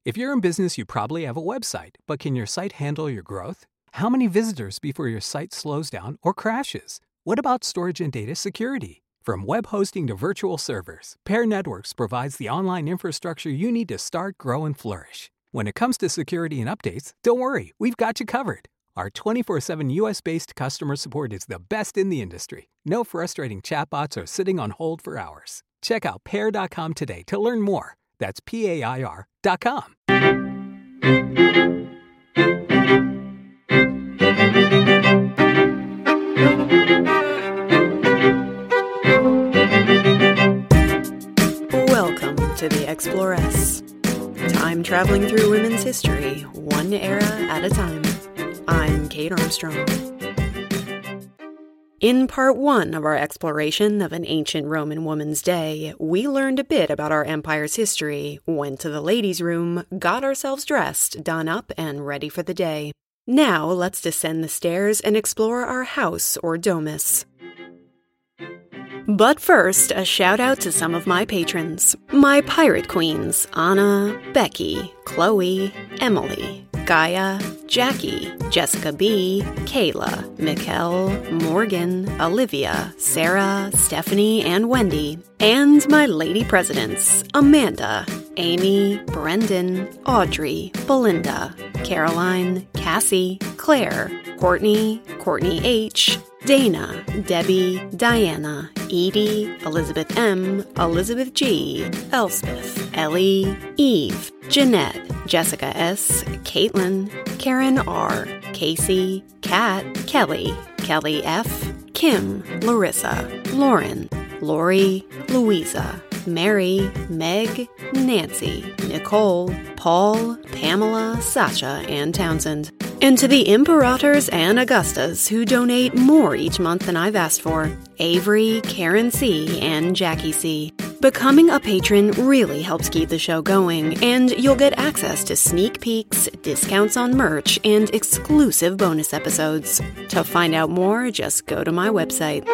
If you're in business, you probably have a website, but can your site handle your growth? How many visitors before your site slows down or crashes? What about storage and data security? From web hosting to virtual servers, Pair Networks provides the online infrastructure you need to start, grow, and flourish. When it comes to security and updates, don't worry, we've got you covered. Our 24/7 US-based customer support is the best in the industry. No frustrating chatbots or sitting on hold for hours. Check out pair.com today to learn more. That's PAIR.com. Welcome to the Exploress. Time traveling through women's history, one era at a time. I'm Kate Armstrong. In part one of our exploration of an ancient Roman woman's day, we learned a bit about our empire's history, went to the ladies' room, got ourselves dressed, done up, and ready for the day. Now let's descend the stairs and explore our house or domus. But first, a shout out to some of my patrons. My pirate queens, Anna, Becky, Chloe, Emily, Gaia, Jackie, Jessica B, Kayla, Mikkel, Morgan, Olivia, Sarah, Stephanie, and Wendy. And my lady presidents, Amanda, Amy, Brendan, Audrey, Belinda, Caroline, Cassie, Claire, Courtney H, Dana, Debbie, Diana, Edie, Elizabeth M, Elizabeth G, Elspeth, Ellie, Eve, Jeanette, Jessica S, Caitlin, Karen R, Casey, Kat, Kelly, Kelly F, Kim, Larissa, Lauren, Lori, Louisa, Mary, Meg, Nancy, Nicole, Paul, Pamela, Sasha, and Townsend. And to the Imperators and Augustas who donate more each month than I've asked for, Avery, Karen C, and Jackie C. Becoming a patron really helps keep the show going, and you'll get access to sneak peeks, discounts on merch, and exclusive bonus episodes. To find out more, just go to my website.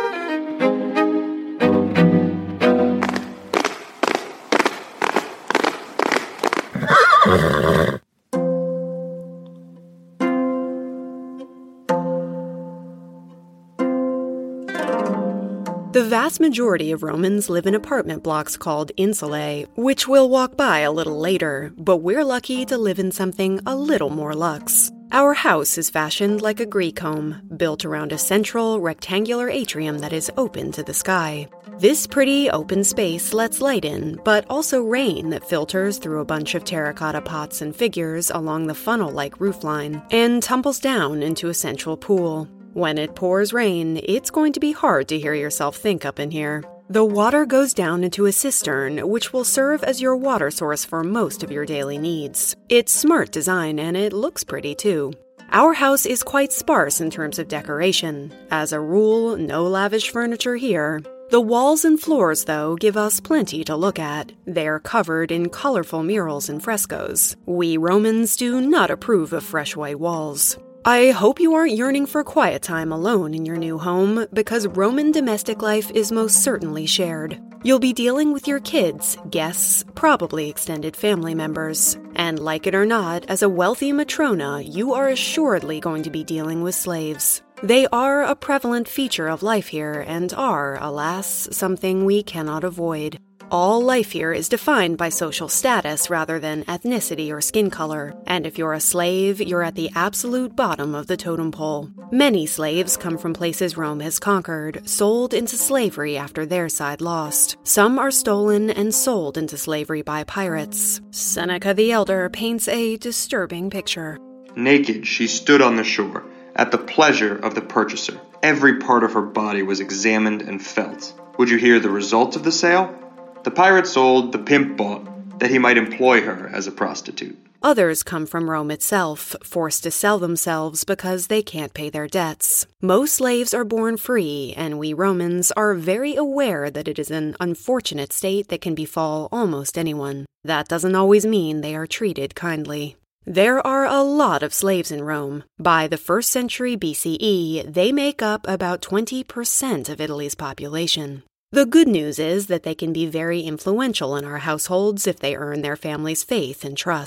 The vast majority of Romans live in apartment blocks called insulae, which we'll walk by a little later, but we're lucky to live in something a little more luxe. Our house is fashioned like a Greek home, built around a central, rectangular atrium that is open to the sky. This pretty open space lets light in, but also rain that filters through a bunch of terracotta pots and figures along the funnel-like roofline, and tumbles down into a central pool. When it pours rain, it's going to be hard to hear yourself think up in here. The water goes down into a cistern, which will serve as your water source for most of your daily needs. It's smart design, and it looks pretty too. Our house is quite sparse in terms of decoration. As a rule, no lavish furniture here. The walls and floors, though, give us plenty to look at. They're covered in colorful murals and frescoes. We Romans do not approve of fresh white walls. I hope you aren't yearning for quiet time alone in your new home, because Roman domestic life is most certainly shared. You'll be dealing with your kids, guests, probably extended family members. And like it or not, as a wealthy matrona, you are assuredly going to be dealing with slaves. They are a prevalent feature of life here and are, alas, something we cannot avoid. All life here is defined by social status rather than ethnicity or skin color, and if you're a slave, you're at the absolute bottom of the totem pole. Many slaves come from places Rome has conquered, sold into slavery after their side lost. Some are stolen and sold into slavery by pirates. Seneca the Elder paints a disturbing picture. Naked, she stood on the shore, at the pleasure of the purchaser. Every part of her body was examined and felt. Would you hear the result of the sale? The pirate sold, the pimp bought, that he might employ her as a prostitute. Others come from Rome itself, forced to sell themselves because they can't pay their debts. Most slaves are born free, and we Romans are very aware that it is an unfortunate state that can befall almost anyone. That doesn't always mean they are treated kindly. There are a lot of slaves in Rome. By the 1st century BCE, they make up about 20% of Italy's population. The good news is that they can be very influential in our households if they earn their family's faith and trust.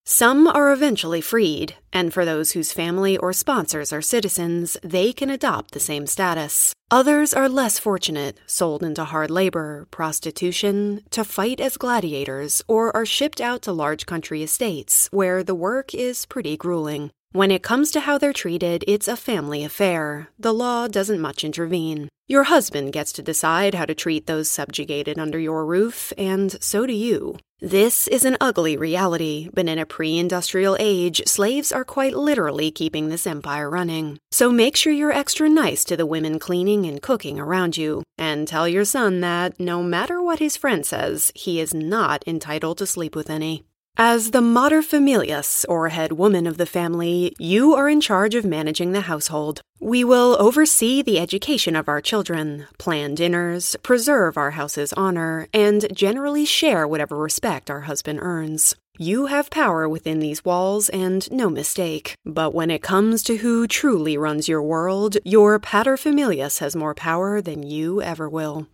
Some are eventually freed, and for those whose family or sponsors are citizens, they can adopt the same status. Others are less fortunate, sold into hard labor, prostitution, to fight as gladiators, or are shipped out to large country estates, where the work is pretty grueling. When it comes to how they're treated, it's a family affair. The law doesn't much intervene. Your husband gets to decide how to treat those subjugated under your roof, and so do you. This is an ugly reality, but in a pre-industrial age, slaves are quite literally keeping this empire running. So make sure you're extra nice to the women cleaning and cooking around you, and tell your son that, no matter what his friend says, he is not entitled to sleep with any. As the mater familias, or head woman of the family, you are in charge of managing the household. We will oversee the education of our children, plan dinners, preserve our house's honor, and generally share whatever respect our husband earns. You have power within these walls, and no mistake. But when it comes to who truly runs your world, your paterfamilias has more power than you ever will.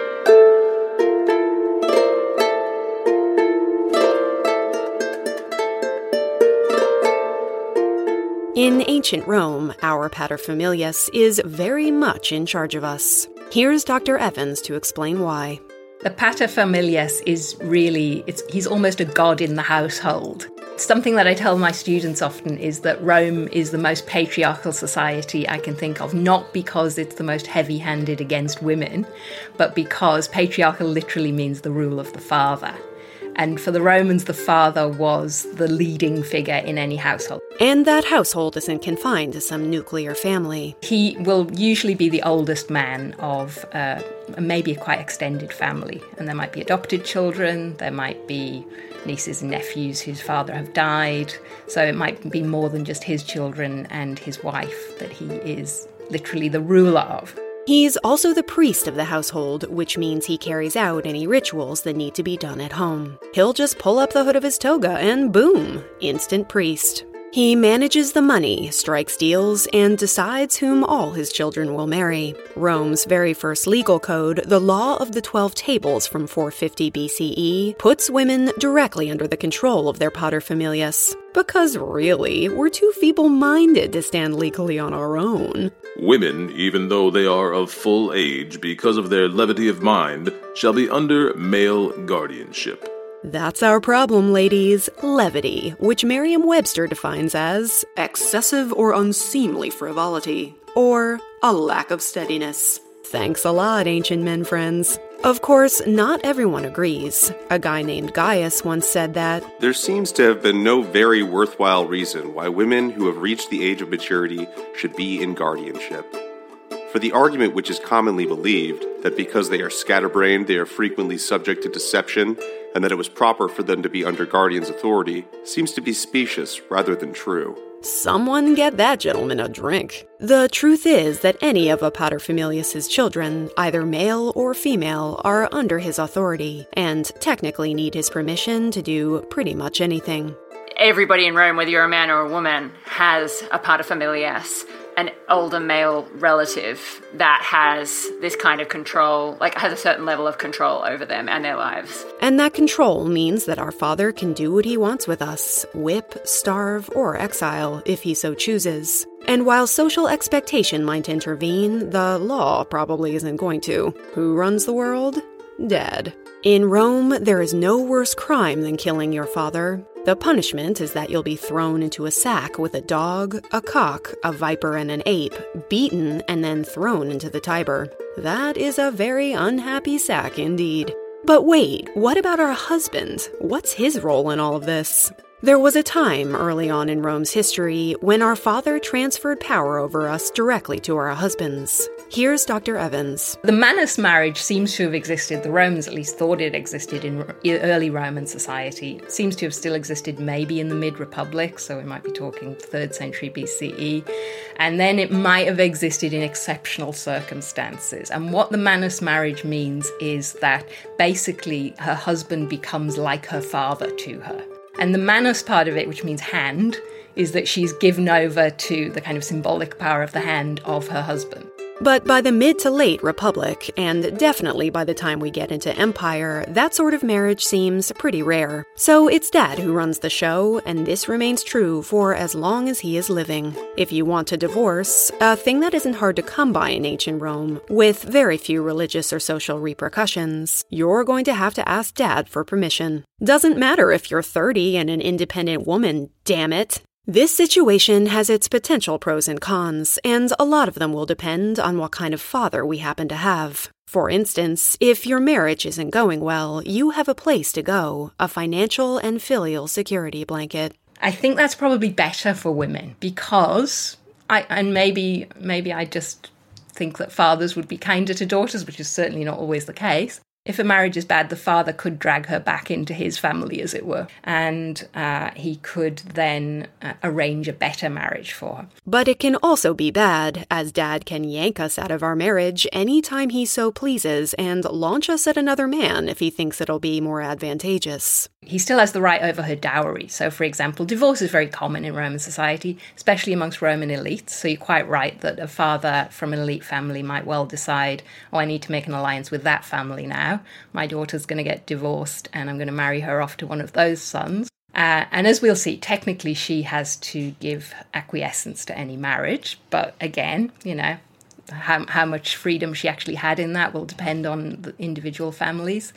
In ancient Rome, our paterfamilias is very much in charge of us. Here's Dr. Evans to explain why. The paterfamilias is really, he's almost a god in the household. Something that I tell my students often is that Rome is the most patriarchal society I can think of, not because it's the most heavy-handed against women, but because patriarchal literally means the rule of the father. And for the Romans, the father was the leading figure in any household. And that household isn't confined to some nuclear family. He will usually be the oldest man of maybe a quite extended family. And there might be adopted children, there might be nieces and nephews whose father have died. So it might be more than just his children and his wife that he is literally the ruler of. He's also the priest of the household, which means he carries out any rituals that need to be done at home. He'll just pull up the hood of his toga and boom, instant priest. He manages the money, strikes deals, and decides whom all his children will marry. Rome's very first legal code, the Law of the 12 Tables from 450 BCE, puts women directly under the control of their paterfamilias. Because really, we're too feeble-minded to stand legally on our own. Women, even though they are of full age because of their levity of mind, shall be under male guardianship. That's our problem, ladies. Levity, which Merriam-Webster defines as excessive or unseemly frivolity, or a lack of steadiness. Thanks a lot, ancient men friends. Of course, not everyone agrees. A guy named Gaius once said that there seems to have been no very worthwhile reason why women who have reached the age of maturity should be in guardianship. For the argument which is commonly believed, that because they are scatterbrained they are frequently subject to deception, and that it was proper for them to be under guardian's authority, seems to be specious rather than true. Someone get that gentleman a drink. The truth is that any of a paterfamilias' children, either male or female, are under his authority, and technically need his permission to do pretty much anything. Everybody in Rome, whether you're a man or a woman, has a paterfamilias, an older male relative that has this kind of control, like has a certain level of control over them and their lives. And that control means that our father can do what he wants with us, whip, starve, or exile if he so chooses. And while social expectation might intervene, the law probably isn't going to. Who runs the world? Dad. In Rome, there is no worse crime than killing your father. The punishment is that you'll be thrown into a sack with a dog, a cock, a viper, and an ape, beaten and then thrown into the Tiber. That is a very unhappy sack indeed. But wait, what about our husband? What's his role in all of this? There was a time early on in Rome's history when our father transferred power over us directly to our husbands. Here's Dr. Evans. The manus marriage seems to have existed, the Romans at least thought it existed in early Roman society. It seems to have still existed maybe in the mid-Republic, so we might be talking 3rd century BCE. And then it might have existed in exceptional circumstances. And what the manus marriage means is that basically her husband becomes like her father to her. And the manus part of it, which means hand, is that she's given over to the kind of symbolic power of the hand of her husband. But by the mid to late Republic, and definitely by the time we get into Empire, that sort of marriage seems pretty rare. So it's Dad who runs the show, and this remains true for as long as he is living. If you want to divorce, a thing that isn't hard to come by in ancient Rome, with very few religious or social repercussions, you're going to have to ask Dad for permission. Doesn't matter if you're 30 and an independent woman, damn it. This situation has its potential pros and cons, and a lot of them will depend on what kind of father we happen to have. For instance, if your marriage isn't going well, you have a place to go, a financial and filial security blanket. I think that's probably better for women because, maybe I just think that fathers would be kinder to daughters, which is certainly not always the case. If a marriage is bad, the father could drag her back into his family, as it were, and he could then arrange a better marriage for her. But it can also be bad, as Dad can yank us out of our marriage anytime he so pleases and launch us at another man if he thinks it'll be more advantageous. He still has the right over her dowry. So, for example, divorce is very common in Roman society, especially amongst Roman elites. So you're quite right that a father from an elite family might well decide, oh, I need to make an alliance with that family now. My daughter's going to get divorced and I'm going to marry her off to one of those sons. And as we'll see, technically she has to give acquiescence to any marriage. But again, how much freedom she actually had in that will depend on the individual families.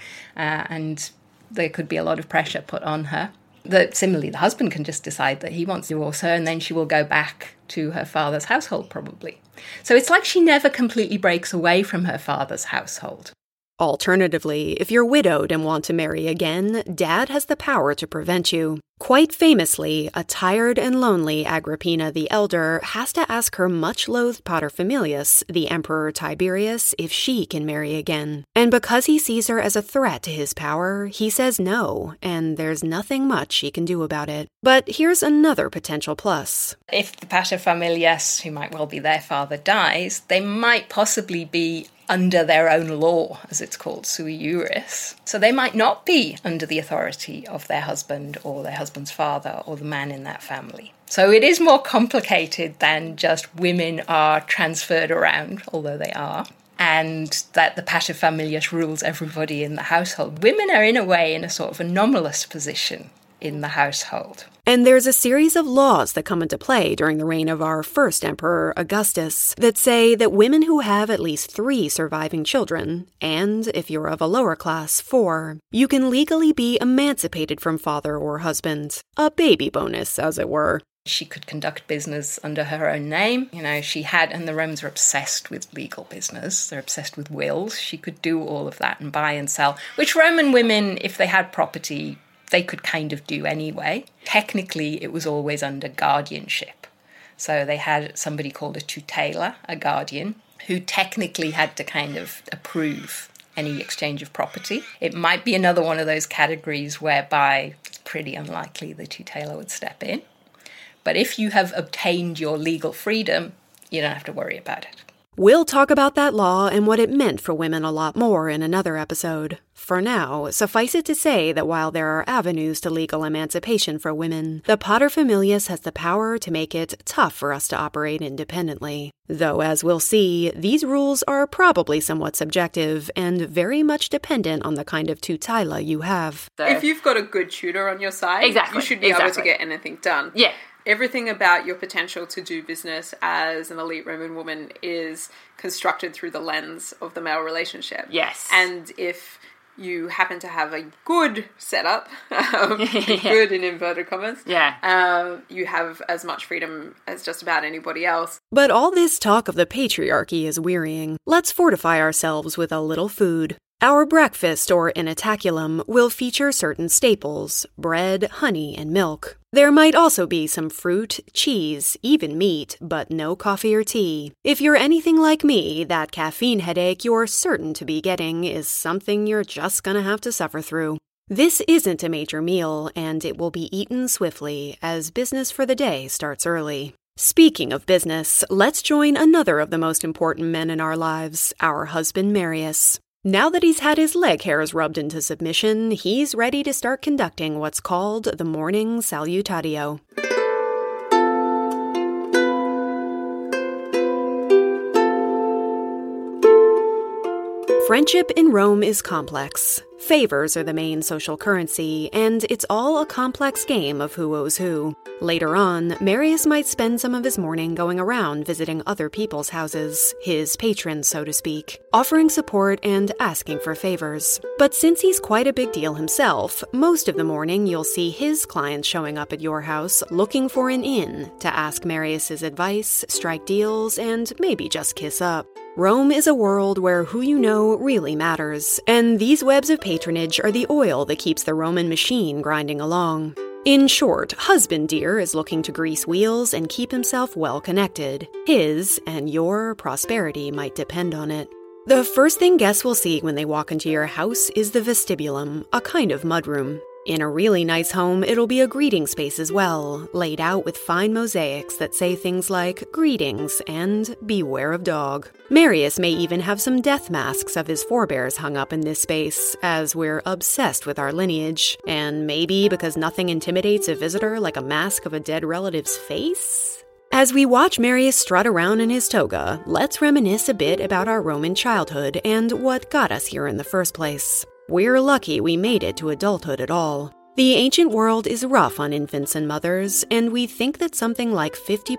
And there could be a lot of pressure put on her. Similarly, the husband can just decide that he wants to divorce her and then she will go back to her father's household probably. So it's like she never completely breaks away from her father's household. Alternatively, if you're widowed and want to marry again, Dad has the power to prevent you. Quite famously, a tired and lonely Agrippina the Elder has to ask her much-loathed paterfamilias, the Emperor Tiberius, if she can marry again. And because he sees her as a threat to his power, he says no, and there's nothing much he can do about it. But here's another potential plus. If the paterfamilias, who might well be their father, dies, they might possibly be under their own law, as it's called, sui juris. So they might not be under the authority of their husband or their husband's father or the man in that family. So it is more complicated than just women are transferred around, although they are, and that the paterfamilias rules everybody in the household. Women are, in a way, in a sort of anomalous position in the household. And there's a series of laws that come into play during the reign of our first emperor, Augustus, that say that women who have at least 3 surviving children, and if you're of a lower class, 4, you can legally be emancipated from father or husband. A baby bonus, as it were. She could conduct business under her own name. She had, and the Romans are obsessed with legal business. They're obsessed with wills. She could do all of that and buy and sell, which Roman women, if they had property, they could kind of do anyway. Technically, it was always under guardianship. So they had somebody called a tutela, a guardian, who technically had to kind of approve any exchange of property. It might be another one of those categories whereby it's pretty unlikely the tutela would step in. But if you have obtained your legal freedom, you don't have to worry about it. We'll talk about that law and what it meant for women a lot more in another episode. For now, suffice it to say that while there are avenues to legal emancipation for women, the paterfamilias has the power to make it tough for us to operate independently. Though, as we'll see, these rules are probably somewhat subjective and very much dependent on the kind of tutela you have. If you've got a good tutor on your side, you should be able to get anything done. Yeah. Everything about your potential to do business as an elite Roman woman is constructed through the lens of the male relationship. Yes. And if you happen to have a good setup, good in inverted commas, you have as much freedom as just about anybody else. But all this talk of the patriarchy is wearying. Let's fortify ourselves with a little food. Our breakfast, or inattaculum, will feature certain staples: bread, honey, and milk. There might also be some fruit, cheese, even meat, but no coffee or tea. If you're anything like me, that caffeine headache you're certain to be getting is something you're just gonna have to suffer through. This isn't a major meal, and it will be eaten swiftly, as business for the day starts early. Speaking of business, let's join another of the most important men in our lives, our husband Marius. Now that he's had his leg hairs rubbed into submission, he's ready to start conducting what's called the morning salutatio. Friendship in Rome is complex. Favors are the main social currency, and it's all a complex game of who owes who. Later on, Marius might spend some of his morning going around visiting other people's houses, his patrons, so to speak, offering support and asking for favors. But since he's quite a big deal himself, most of the morning you'll see his clients showing up at your house looking for an in to ask Marius's advice, strike deals, and maybe just kiss up. Rome is a world where who you know really matters, and these webs of patronage are the oil that keeps the Roman machine grinding along. In short, husband dear is looking to grease wheels and keep himself well connected. His and your prosperity might depend on it. The first thing guests will see when they walk into your house is the vestibulum, a kind of mudroom. In a really nice home, it'll be a greeting space as well, laid out with fine mosaics that say things like greetings and beware of dog. Marius may even have some death masks of his forebears hung up in this space, as we're obsessed with our lineage, and maybe because nothing intimidates a visitor like a mask of a dead relative's face? As we watch Marius strut around in his toga, let's reminisce a bit about our Roman childhood and what got us here in the first place. We're lucky we made it to adulthood at all. The ancient world is rough on infants and mothers, and we think that something like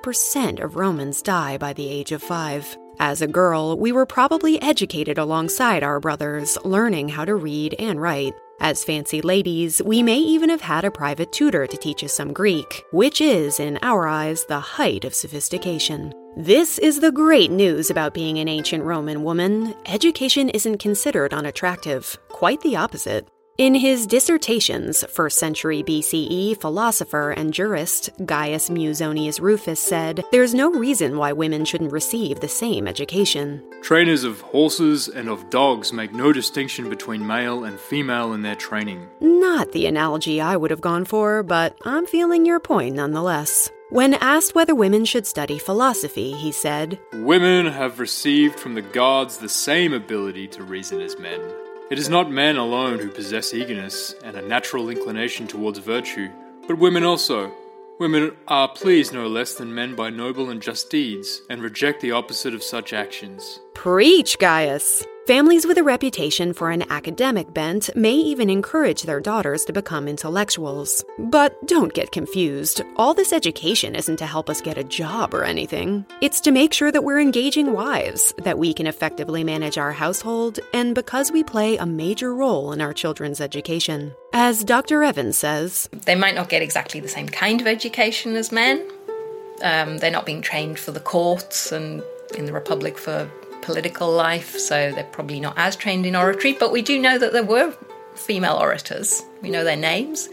50% of Romans die by the age of 5. As a girl, we were probably educated alongside our brothers, learning how to read and write. As fancy ladies, we may even have had a private tutor to teach us some Greek, which is, in our eyes, the height of sophistication. This is the great news about being an ancient Roman woman. Education isn't considered unattractive, quite the opposite. In his Dissertations, 1st century BCE philosopher and jurist Gaius Musonius Rufus said, "There's no reason why women shouldn't receive the same education." Trainers of horses and of dogs make no distinction between male and female in their training. Not the analogy I would have gone for, but I'm feeling your point nonetheless. When asked whether women should study philosophy, he said, "Women have received from the gods the same ability to reason as men. It is not men alone who possess eagerness and a natural inclination towards virtue, but women also. Women are pleased no less than men by noble and just deeds, and reject the opposite of such actions." Preach, Gaius! Families with a reputation for an academic bent may even encourage their daughters to become intellectuals. But don't get confused. All this education isn't to help us get a job or anything. It's to make sure that we're engaging wives, that we can effectively manage our household, and because we play a major role in our children's education. As Dr. Evans says, they might not get exactly the same kind of education as men. They're not being trained for the courts and in the Republic for political life, so they're probably not as trained in oratory, but we do know that there were female orators. We know their names.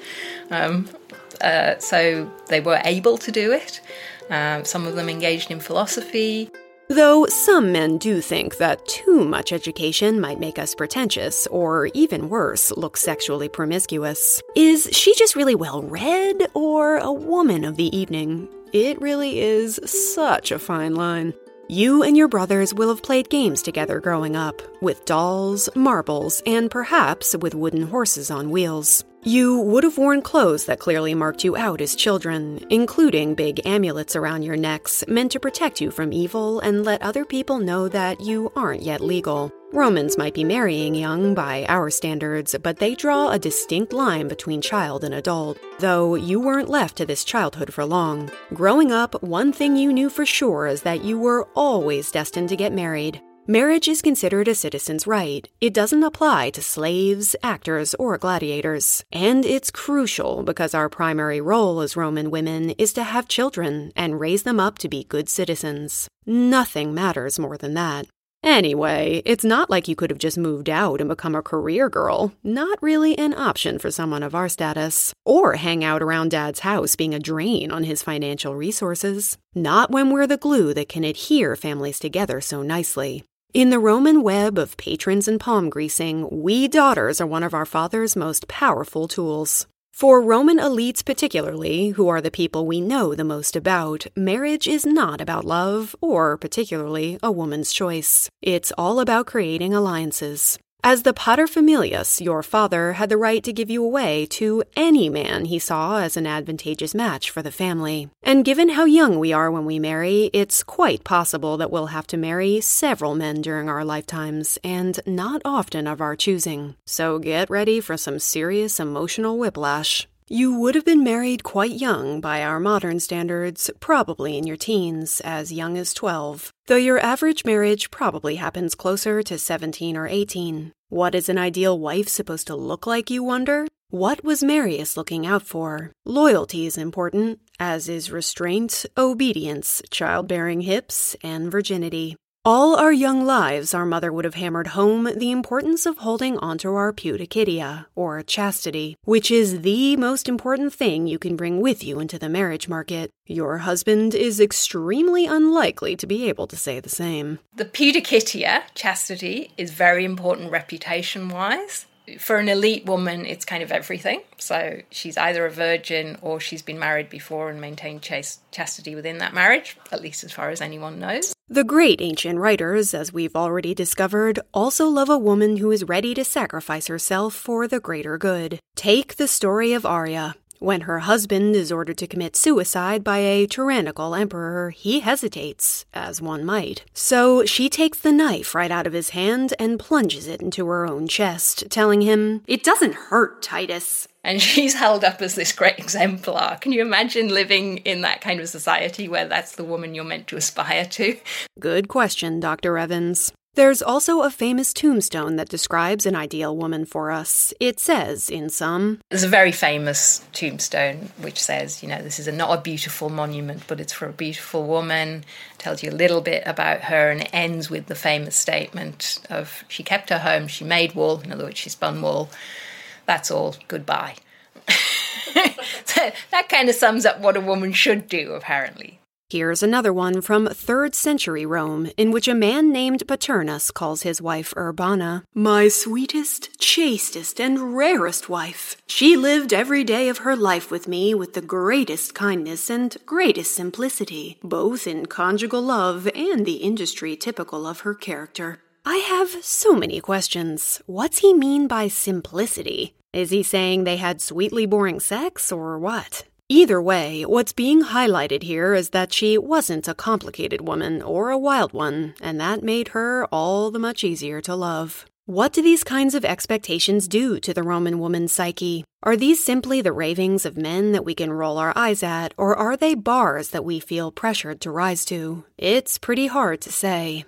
So they were able to do it. Some of them engaged in philosophy. Though some men do think that too much education might make us pretentious, or even worse, look sexually promiscuous. Is she just really well-read, or a woman of the evening? It really is such a fine line. You and your brothers will have played games together growing up, with dolls, marbles, and perhaps with wooden horses on wheels. You would have worn clothes that clearly marked you out as children, including big amulets around your necks meant to protect you from evil and let other people know that you aren't yet legal. Romans might be marrying young by our standards, but they draw a distinct line between child and adult, though you weren't left to this childhood for long. Growing up, one thing you knew for sure is that you were always destined to get married. Marriage is considered a citizen's right. It doesn't apply to slaves, actors, or gladiators. And it's crucial because our primary role as Roman women is to have children and raise them up to be good citizens. Nothing matters more than that. Anyway, it's not like you could have just moved out and become a career girl. Not really an option for someone of our status. Or hang out around Dad's house being a drain on his financial resources. Not when we're the glue that can adhere families together so nicely. In the Roman web of patrons and palm greasing, we daughters are one of our father's most powerful tools. For Roman elites particularly, who are the people we know the most about, marriage is not about love, or particularly a woman's choice. It's all about creating alliances. As the paterfamilias, your father had the right to give you away to any man he saw as an advantageous match for the family. And given how young we are when we marry, it's quite possible that we'll have to marry several men during our lifetimes, and not often of our choosing. So get ready for some serious emotional whiplash. You would have been married quite young by our modern standards, probably in your teens, as young as 12, though your average marriage probably happens closer to 17 or 18. What is an ideal wife supposed to look like, you wonder? What was Marius looking out for? Loyalty is important, as is restraint, obedience, childbearing hips, and virginity. All our young lives, our mother would have hammered home the importance of holding onto our pudicitia, or chastity, which is the most important thing you can bring with you into the marriage market. Your husband is extremely unlikely to be able to say the same. The pudicitia, chastity, is very important reputation-wise. For an elite woman, it's kind of everything. So she's either a virgin or she's been married before and maintained chastity within that marriage, at least as far as anyone knows. The great ancient writers, as we've already discovered, also love a woman who is ready to sacrifice herself for the greater good. Take the story of Arya. When her husband is ordered to commit suicide by a tyrannical emperor, he hesitates, as one might. So she takes the knife right out of his hand and plunges it into her own chest, telling him, "It doesn't hurt, Titus." And she's held up as this great exemplar. Can you imagine living in that kind of society where that's the woman you're meant to aspire to? Good question, Dr. Evans. There's also a famous tombstone that describes an ideal woman for us. It says, in sum... There's a very famous tombstone which says, this is not a beautiful monument, but it's for a beautiful woman. Tells you a little bit about her, and it ends with the famous statement of, she kept her home, she made wool, in other words, she spun wool. That's all, goodbye. So that kind of sums up what a woman should do, apparently. Here's another one from 3rd century Rome, in which a man named Paternus calls his wife Urbana, "My sweetest, chastest, and rarest wife. She lived every day of her life with me with the greatest kindness and greatest simplicity, both in conjugal love and the industry typical of her character." I have so many questions. What's he mean by simplicity? Is he saying they had sweetly boring sex, or what? Either way, what's being highlighted here is that she wasn't a complicated woman or a wild one, and that made her all the much easier to love. What do these kinds of expectations do to the Roman woman's psyche? Are these simply the ravings of men that we can roll our eyes at, or are they bars that we feel pressured to rise to? It's pretty hard to say.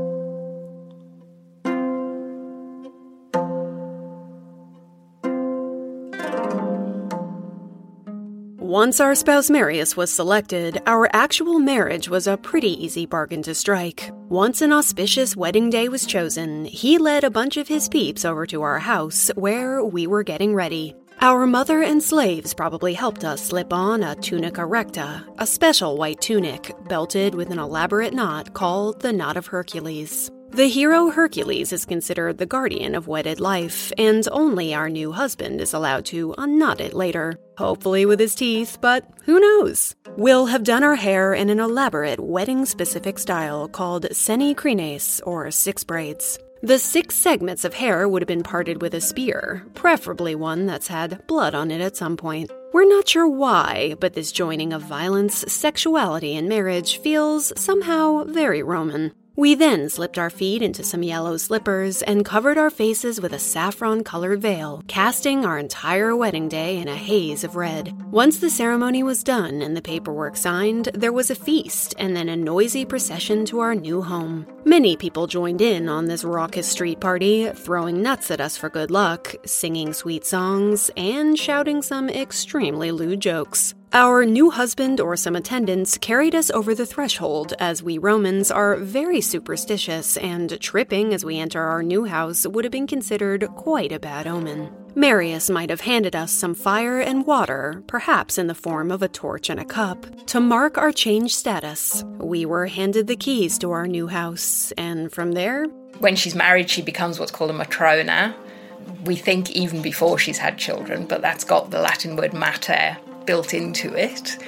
Once our spouse Marius was selected, our actual marriage was a pretty easy bargain to strike. Once an auspicious wedding day was chosen, he led a bunch of his peeps over to our house, where we were getting ready. Our mother and slaves probably helped us slip on a tunica recta, a special white tunic, belted with an elaborate knot called the Knot of Hercules. The hero Hercules is considered the guardian of wedded life, and only our new husband is allowed to unknot it later, hopefully with his teeth, but who knows? We'll have done our hair in an elaborate wedding-specific style called seni crines, or 6 braids. The 6 segments of hair would have been parted with a spear, preferably one that's had blood on it at some point. We're not sure why, but this joining of violence, sexuality, and marriage feels somehow very Roman. We then slipped our feet into some yellow slippers and covered our faces with a saffron-colored veil, casting our entire wedding day in a haze of red. Once the ceremony was done and the paperwork signed, there was a feast and then a noisy procession to our new home. Many people joined in on this raucous street party, throwing nuts at us for good luck, singing sweet songs, and shouting some extremely lewd jokes. Our new husband or some attendants carried us over the threshold, as we Romans are very superstitious, and tripping as we enter our new house would have been considered quite a bad omen. Marius might have handed us some fire and water, perhaps in the form of a torch and a cup, to mark our changed status. We were handed the keys to our new house, and from there... When she's married, she becomes what's called a matrona. We think even before she's had children, but that's got the Latin word mater built into it.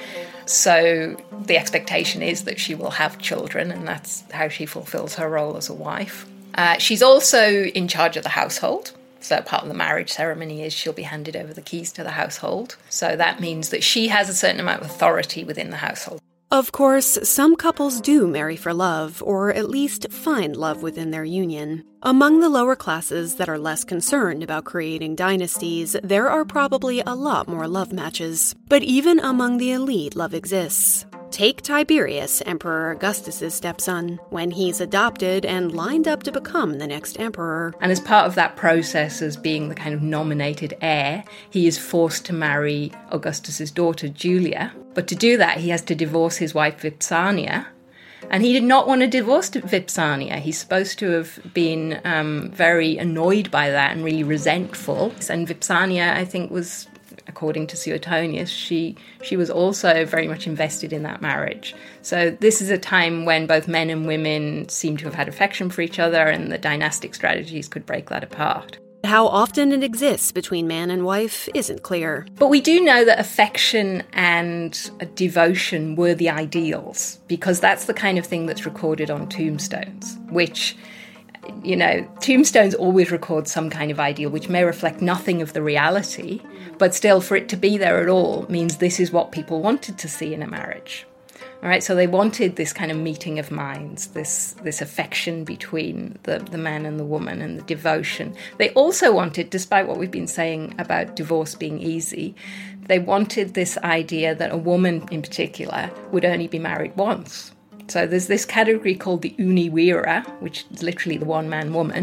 So the expectation is that she will have children, and that's how she fulfills her role as a wife. She's also in charge of the household. So part of the marriage ceremony is she'll be handed over the keys to the household. So that means that she has a certain amount of authority within the household. Of course, some couples do marry for love, or at least find love within their union. Among the lower classes that are less concerned about creating dynasties, there are probably a lot more love matches. But even among the elite, love exists. Take Tiberius, Emperor Augustus's stepson, when he's adopted and lined up to become the next emperor. And as part of that process, as being the kind of nominated heir, he is forced to marry Augustus's daughter, Julia. But to do that, he has to divorce his wife, Vipsania. And he did not want to divorce Vipsania. He's supposed to have been very annoyed by that and really resentful. And Vipsania, I think, was, according to Suetonius, she was also very much invested in that marriage. So this is a time when both men and women seem to have had affection for each other, and the dynastic strategies could break that apart. How often it exists between man and wife isn't clear. But we do know that affection and devotion were the ideals, because that's the kind of thing that's recorded on tombstones, which, you know, tombstones always record some kind of ideal, which may reflect nothing of the reality, but still, for it to be there at all means this is what people wanted to see in a marriage. All right, so they wanted this kind of meeting of minds, this affection between the man and the woman, and the devotion. They also wanted, despite what we've been saying about divorce being easy, they wanted this idea that a woman in particular would only be married once. So there's this category called the univira, which is literally the one-man woman.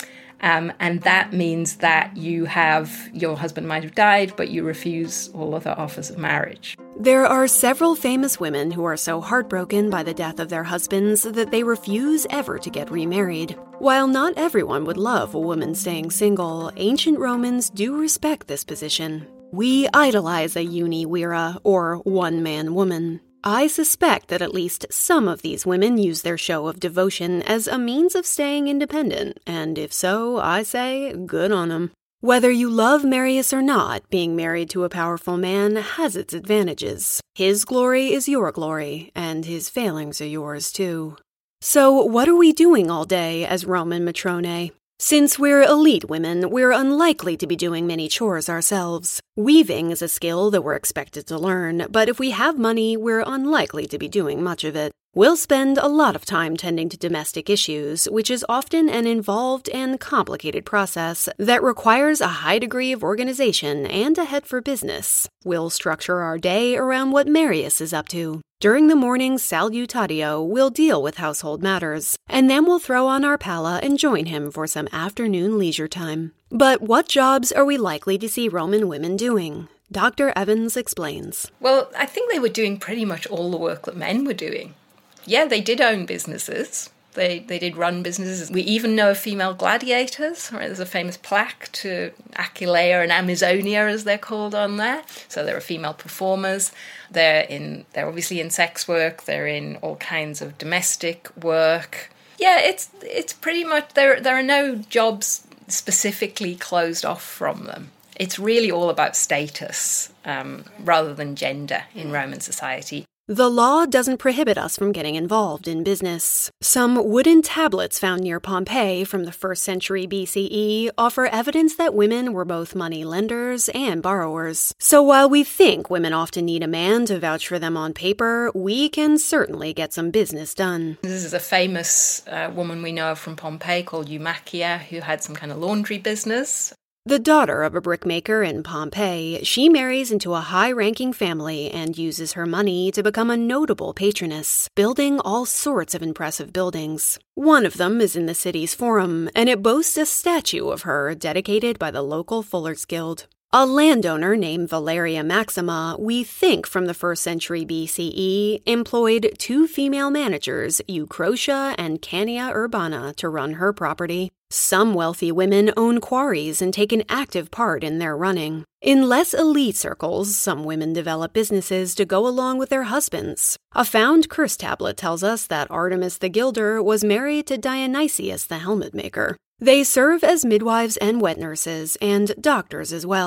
And that means that your husband might have died, but you refuse all other offers of marriage. There are several famous women who are so heartbroken by the death of their husbands that they refuse ever to get remarried. While not everyone would love a woman staying single, ancient Romans do respect this position. We idolize a univira, or one-man woman. I suspect that at least some of these women use their show of devotion as a means of staying independent, and if so, I say, good on them. Whether you love Marius or not, being married to a powerful man has its advantages. His glory is your glory, and his failings are yours too. So what are we doing all day as Roman matronae? Since we're elite women, we're unlikely to be doing many chores ourselves. Weaving is a skill that we're expected to learn, but if we have money, we're unlikely to be doing much of it. We'll spend a lot of time tending to domestic issues, which is often an involved and complicated process that requires a high degree of organization and a head for business. We'll structure our day around what Marius is up to. During the morning salutatio, we'll deal with household matters, and then we'll throw on our palla and join him for some afternoon leisure time. But what jobs are we likely to see Roman women doing? Dr. Evans explains. Well, I think they were doing pretty much all the work that men were doing. Yeah, they did own businesses. They did run businesses. We even know of female gladiators. Right? There's a famous plaque to Aquileia and Amazonia, as they're called, on there. So there are female performers. They're obviously in sex work. They're in all kinds of domestic work. Yeah, it's pretty much, there are no jobs specifically closed off from them. It's really all about status rather than gender in Roman society. The law doesn't prohibit us from getting involved in business. Some wooden tablets found near Pompeii from the 1st century BCE offer evidence that women were both money lenders and borrowers. So while we think women often need a man to vouch for them on paper, we can certainly get some business done. This is a famous woman we know of from Pompeii called Eumachia, who had some kind of laundry business. The daughter of a brickmaker in Pompeii, she marries into a high-ranking family and uses her money to become a notable patroness, building all sorts of impressive buildings. One of them is in the city's forum, and it boasts a statue of her dedicated by the local Fullers Guild. A landowner named Valeria Maxima, we think from the 1st century BCE, employed 2 female managers, Eucrotia and Cania Urbana, to run her property. Some wealthy women own quarries and take an active part in their running. In less elite circles, some women develop businesses to go along with their husbands. A found curse tablet tells us that Artemis the Gilder was married to Dionysius the helmet maker. They serve as midwives and wet nurses, and doctors as well.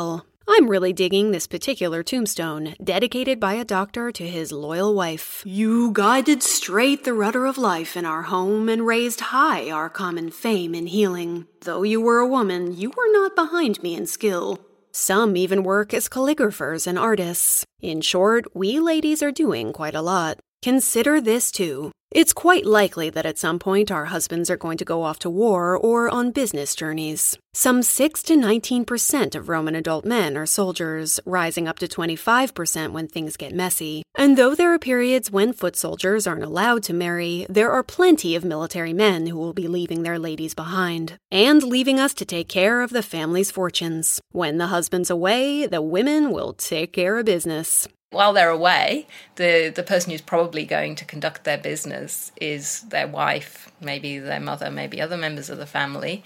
I'm really digging this particular tombstone, dedicated by a doctor to his loyal wife. You guided straight the rudder of life in our home and raised high our common fame in healing. Though you were a woman, you were not behind me in skill. Some even work as calligraphers and artists. In short, we ladies are doing quite a lot. Consider this too. It's quite likely that at some point our husbands are going to go off to war or on business journeys. Some 6 to 19% of Roman adult men are soldiers, rising up to 25% when things get messy. And though there are periods when foot soldiers aren't allowed to marry, there are plenty of military men who will be leaving their ladies behind, and leaving us to take care of the family's fortunes. When the husband's away, the women will take care of business. While they're away, the person who's probably going to conduct their business is their wife, maybe their mother, maybe other members of the family.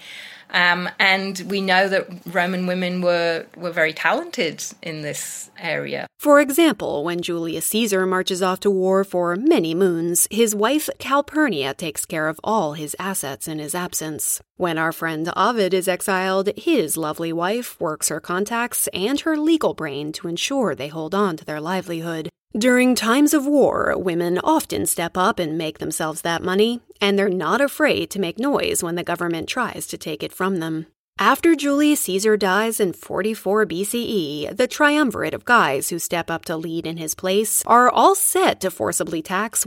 And we know that Roman women were very talented in this area. For example, when Julius Caesar marches off to war for many moons, his wife Calpurnia takes care of all his assets in his absence. When our friend Ovid is exiled, his lovely wife works her contacts and her legal brain to ensure they hold on to their livelihood. During times of war, women often step up and make themselves that money, and they're not afraid to make noise when the government tries to take it from them. After Julius Caesar dies in 44 BCE, the triumvirate of guys who step up to lead in his place are all set to forcibly tax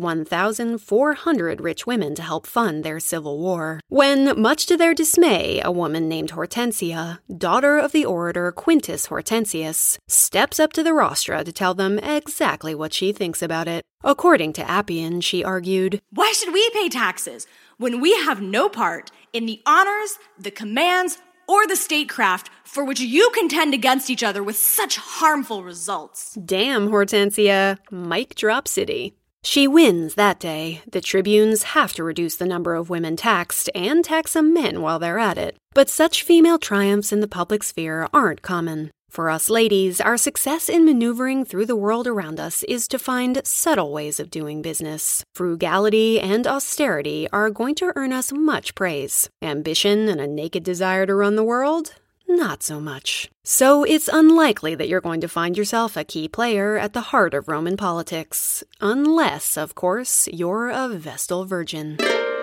1,400 rich women to help fund their civil war. When, much to their dismay, a woman named Hortensia, daughter of the orator Quintus Hortensius, steps up to the rostra to tell them exactly what she thinks about it. According to Appian, she argued, "Why should we pay taxes when we have no part in the honors, the commands, or the statecraft for which you contend against each other with such harmful results?" Damn, Hortensia. Mic drop city. She wins that day. The tribunes have to reduce the number of women taxed and tax some men while they're at it. But such female triumphs in the public sphere aren't common. For us ladies, our success in maneuvering through the world around us is to find subtle ways of doing business. Frugality and austerity are going to earn us much praise. Ambition and a naked desire to run the world? Not so much. So it's unlikely that you're going to find yourself a key player at the heart of Roman politics. Unless, of course, you're a Vestal Virgin.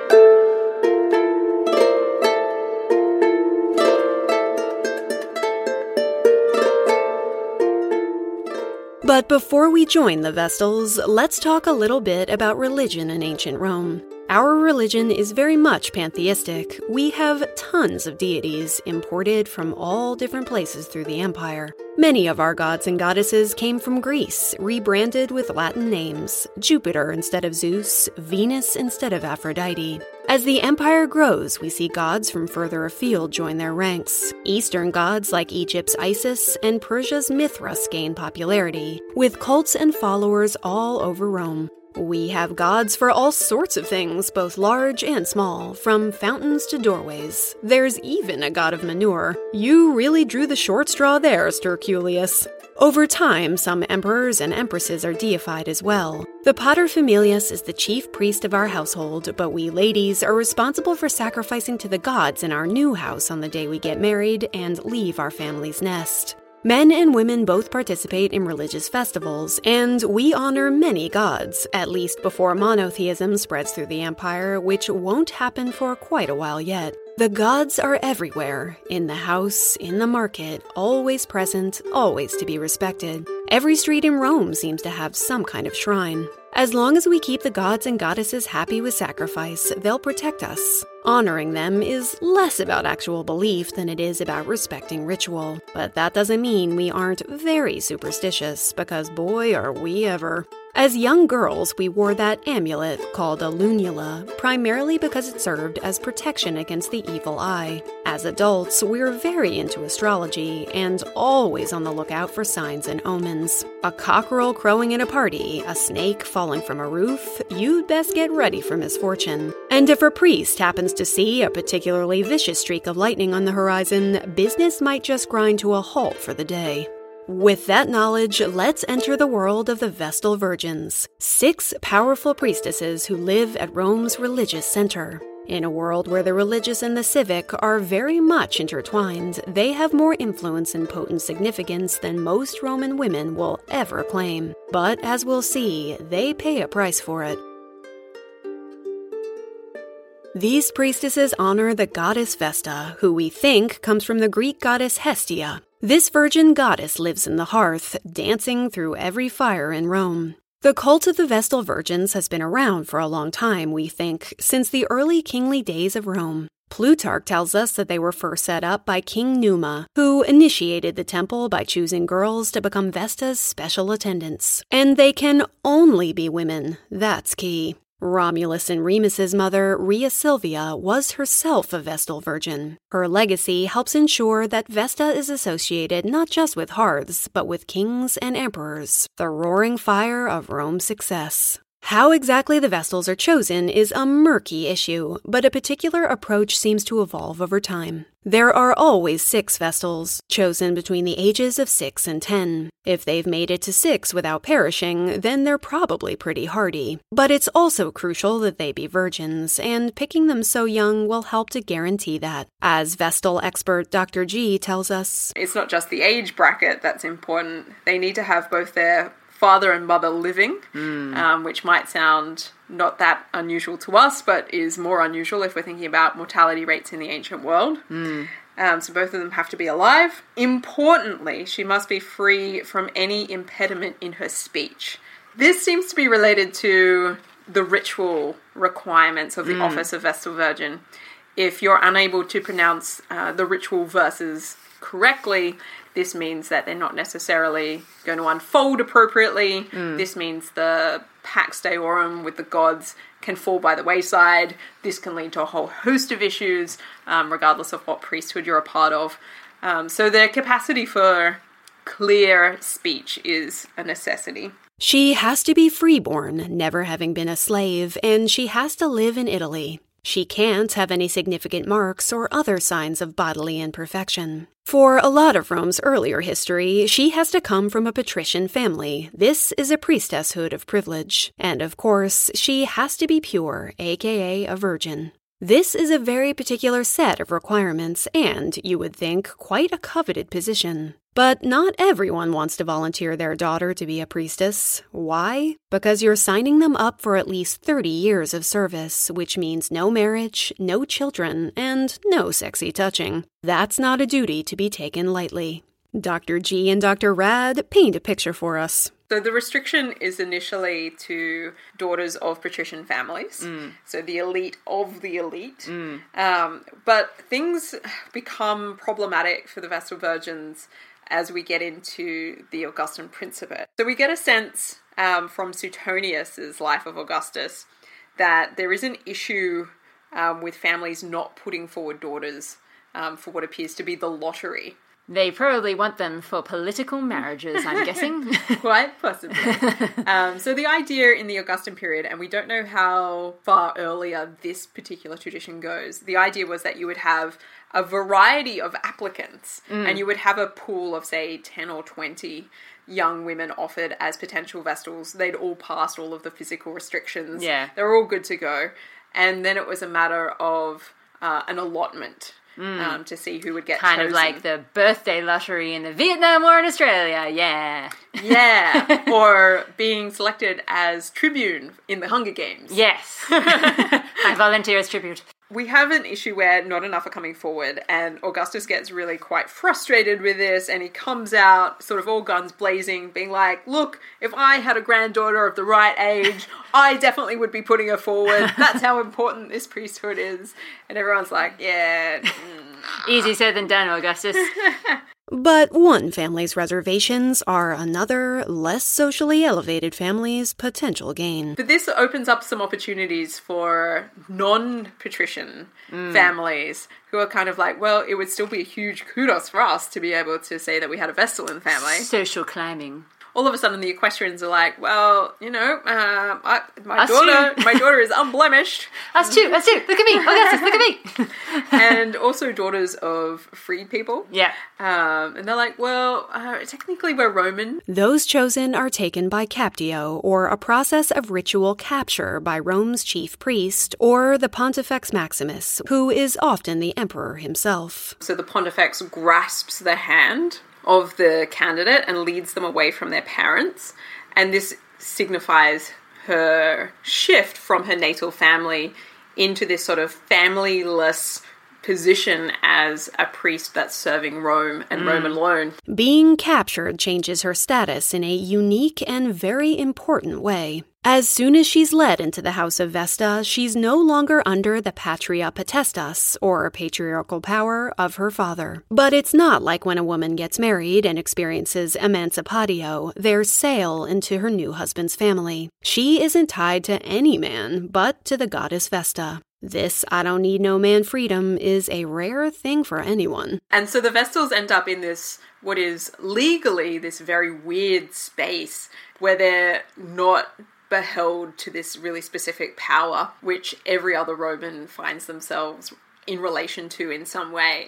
But before we join the Vestals, let's talk a little bit about religion in ancient Rome. Our religion is very much pantheistic. We have tons of deities imported from all different places through the empire. Many of our gods and goddesses came from Greece, rebranded with Latin names: Jupiter instead of Zeus, Venus instead of Aphrodite. As the empire grows, we see gods from further afield join their ranks. Eastern gods like Egypt's Isis and Persia's Mithras gain popularity, with cults and followers all over Rome. We have gods for all sorts of things, both large and small, from fountains to doorways. There's even a god of manure. You really drew the short straw there, Sterculius. Over time, some emperors and empresses are deified as well. The paterfamilias is the chief priest of our household, but we ladies are responsible for sacrificing to the gods in our new house on the day we get married and leave our family's nest. Men and women both participate in religious festivals, and we honor many gods, at least before monotheism spreads through the empire, which won't happen for quite a while yet. The gods are everywhere, in the house, in the market, always present, always to be respected. Every street in Rome seems to have some kind of shrine. As long as we keep the gods and goddesses happy with sacrifice, they'll protect us. Honoring them is less about actual belief than it is about respecting ritual. But that doesn't mean we aren't very superstitious, because boy are we ever. As young girls, we wore that amulet called a lunula, primarily because it served as protection against the evil eye. As adults, we're very into astrology and always on the lookout for signs and omens. A cockerel crowing at a party, a snake falling from a roof, you'd best get ready for misfortune. And if a priest happens to see a particularly vicious streak of lightning on the horizon, business might just grind to a halt for the day. With that knowledge, let's enter the world of the Vestal Virgins, 6 powerful priestesses who live at Rome's religious center. In a world where the religious and the civic are very much intertwined, they have more influence and potent significance than most Roman women will ever claim. But as we'll see, they pay a price for it. These priestesses honor the goddess Vesta, who we think comes from the Greek goddess Hestia. This virgin goddess lives in the hearth, dancing through every fire in Rome. The cult of the Vestal Virgins has been around for a long time, we think, since the early kingly days of Rome. Plutarch tells us that they were first set up by King Numa, who initiated the temple by choosing girls to become Vesta's special attendants. And they can only be women. That's key. Romulus and Remus's mother, Rhea Silvia, was herself a Vestal Virgin. Her legacy helps ensure that Vesta is associated not just with hearths, but with kings and emperors, the roaring fire of Rome's success. How exactly the Vestals are chosen is a murky issue, but a particular approach seems to evolve over time. There are always 6 Vestals, chosen between the ages of 6 and 10. If they've made it to 6 without perishing, then they're probably pretty hardy. But it's also crucial that they be virgins, and picking them so young will help to guarantee that. As Vestal expert Dr. G tells us, it's not just the age bracket that's important. They need to have both their father and mother living, which might sound not that unusual to us, but is more unusual if we're thinking about mortality rates in the ancient world. So both of them have to be alive. Importantly, she must be free from any impediment in her speech. This seems to be related to the ritual requirements of the office of Vestal Virgin. If you're unable to pronounce the ritual verses correctly, this means that they're not necessarily going to unfold appropriately. This means the Pax Deorum with the gods can fall by the wayside. This can lead to a whole host of issues, regardless of what priesthood you're a part of. So their capacity for clear speech is a necessity. She has to be freeborn, never having been a slave, and she has to live in Italy. She can't have any significant marks or other signs of bodily imperfection. For a lot of Rome's earlier history, she has to come from a patrician family. This is a priestesshood of privilege. And of course, she has to be pure, aka a virgin. This is a very particular set of requirements and, you would think, quite a coveted position. But not everyone wants to volunteer their daughter to be a priestess. Why? Because you're signing them up for at least 30 years of service, which means no marriage, no children, and no sexy touching. That's not a duty to be taken lightly. Dr. G and Dr. Rad paint a picture for us. So the restriction is initially to daughters of patrician families, so the elite of the elite. But things become problematic for the Vestal Virgins as we get into the Augustan Principate. So we get a sense from Suetonius's Life of Augustus that there is an issue with families not putting forward daughters for what appears to be the lottery. They probably want them for political marriages, I'm guessing. Quite possibly. So the idea in the Augustan period, and we don't know how far earlier this particular tradition goes, the idea was that you would have a variety of applicants and you would have a pool of, say, 10 or 20 young women offered as potential Vestals. They'd all passed all of the physical restrictions. Yeah. They were all good to go. And then it was a matter of an allotment. To see who would get kind chosen. Of like the birthday lottery in the Vietnam War in Australia, yeah, or being selected as tribune in the Hunger Games. Yes. I volunteer as tribute. We have an issue where not enough are coming forward, and Augustus gets really quite frustrated with this, and he comes out sort of all guns blazing, being like, look, if I had a granddaughter of the right age, I definitely would be putting her forward. That's how important this priesthood is. And everyone's like, yeah. Easy said than done, Augustus. But one family's reservations are another, less socially elevated family's potential gain. But this opens up some opportunities for non-patrician families who are kind of like, well, it would still be a huge kudos for us to be able to say that we had a Vestal in the family. Social climbing. all of a sudden the equestrians are like, well, my daughter is unblemished. Us too. Look at me. Augustus, look at me. And also daughters of freed people. Yeah. And they're like, well, technically we're Roman. Those chosen are taken by captio, or a process of ritual capture by Rome's chief priest, or the Pontifex Maximus, who is often the emperor himself. So the Pontifex grasps the hand of the candidate and leads them away from their parents. And this signifies her shift from her natal family into this sort of familyless position as a priest that's serving Rome and Rome alone. Being captured changes her status in a unique and very important way. As soon as she's led into the house of Vesta, she's no longer under the patria potestas, or patriarchal power, of her father. But it's not like when a woman gets married and experiences emancipatio, their sale into her new husband's family. She isn't tied to any man, but to the goddess Vesta. This I don't need no man freedom is a rare thing for anyone. And so the Vestals end up in this, what is legally this very weird space where they're not beheld to this really specific power, which every other Roman finds themselves in relation to in some way.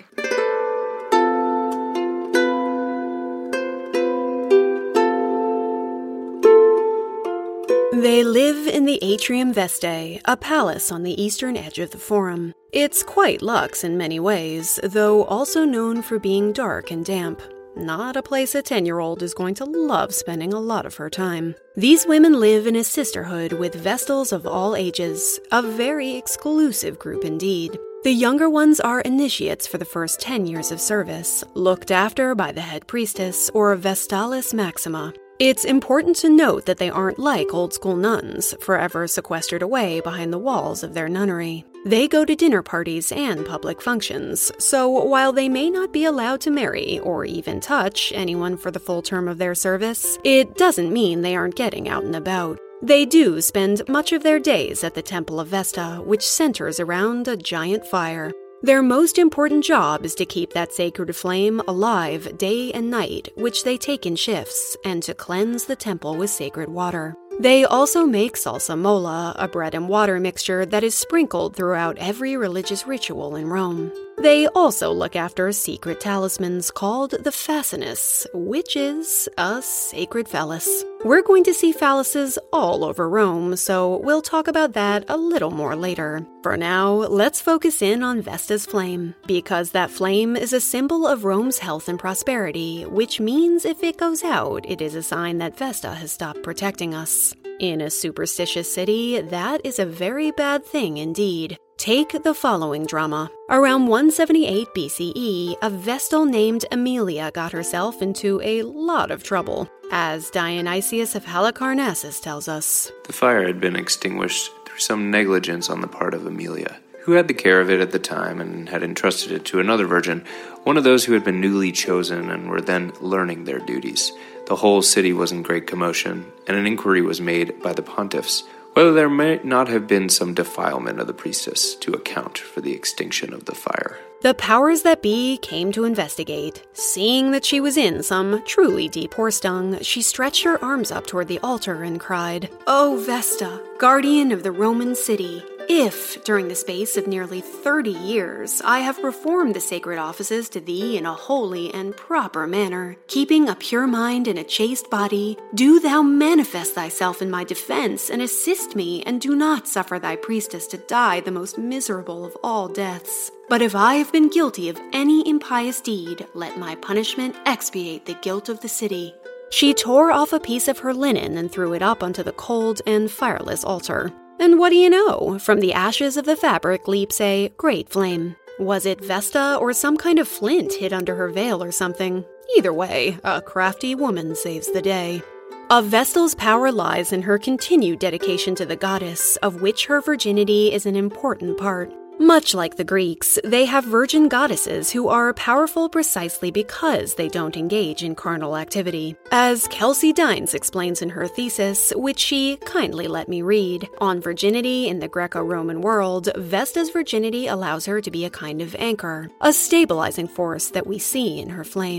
They live in the Atrium Vestae, a palace on the eastern edge of the Forum. It's quite luxe in many ways, though also known for being dark and damp. Not a place a 10-year-old is going to love spending a lot of her time. These women live in a sisterhood with Vestals of all ages, a very exclusive group indeed. The younger ones are initiates for the first 10 years of service, looked after by the head priestess or Vestalis Maxima. It's important to note that they aren't like old-school nuns, forever sequestered away behind the walls of their nunnery. They go to dinner parties and public functions, so while they may not be allowed to marry or even touch anyone for the full term of their service, it doesn't mean they aren't getting out and about. They do spend much of their days at the Temple of Vesta, which centers around a giant fire. Their most important job is to keep that sacred flame alive day and night, which they take in shifts, and to cleanse the temple with sacred water. They also make salsa mola, a bread and water mixture that is sprinkled throughout every religious ritual in Rome. They also look after secret talismans called the Facinus, which is a sacred phallus. We're going to see phalluses all over Rome, so we'll talk about that a little more later. For now, let's focus in on Vesta's flame, because that flame is a symbol of Rome's health and prosperity, which means if it goes out, it is a sign that Vesta has stopped protecting us. In a superstitious city, that is a very bad thing indeed. Take the following drama. Around 178 BCE, a Vestal named Aemilia got herself into a lot of trouble, as Dionysius of Halicarnassus tells us. The fire had been extinguished through some negligence on the part of Aemilia, who had the care of it at the time and had entrusted it to another virgin, one of those who had been newly chosen and were then learning their duties. The whole city was in great commotion, and an inquiry was made by the pontiffs whether there may not have been some defilement of the priestess to account for the extinction of the fire. The powers that be came to investigate. Seeing that she was in some truly deep whoredom, she stretched her arms up toward the altar and cried, "O Vesta, guardian of the Roman city, if, during the space of nearly 30 years, I have performed the sacred offices to thee in a holy and proper manner, keeping a pure mind and a chaste body, do thou manifest thyself in my defense and assist me, and do not suffer thy priestess to die the most miserable of all deaths. But if I have been guilty of any impious deed, let my punishment expiate the guilt of the city." She tore off a piece of her linen and threw it up onto the cold and fireless altar. And what do you know? From the ashes of the fabric leaps a great flame. Was it Vesta or some kind of flint hid under her veil or something? Either way, a crafty woman saves the day. A Vestal's power lies in her continued dedication to the goddess, of which her virginity is an important part. Much like the Greeks, they have virgin goddesses who are powerful precisely because they don't engage in carnal activity. As Kelsey Dines explains in her thesis, which she kindly let me read, on virginity in the Greco-Roman world, Vesta's virginity allows her to be a kind of anchor, a stabilizing force that we see in her flame.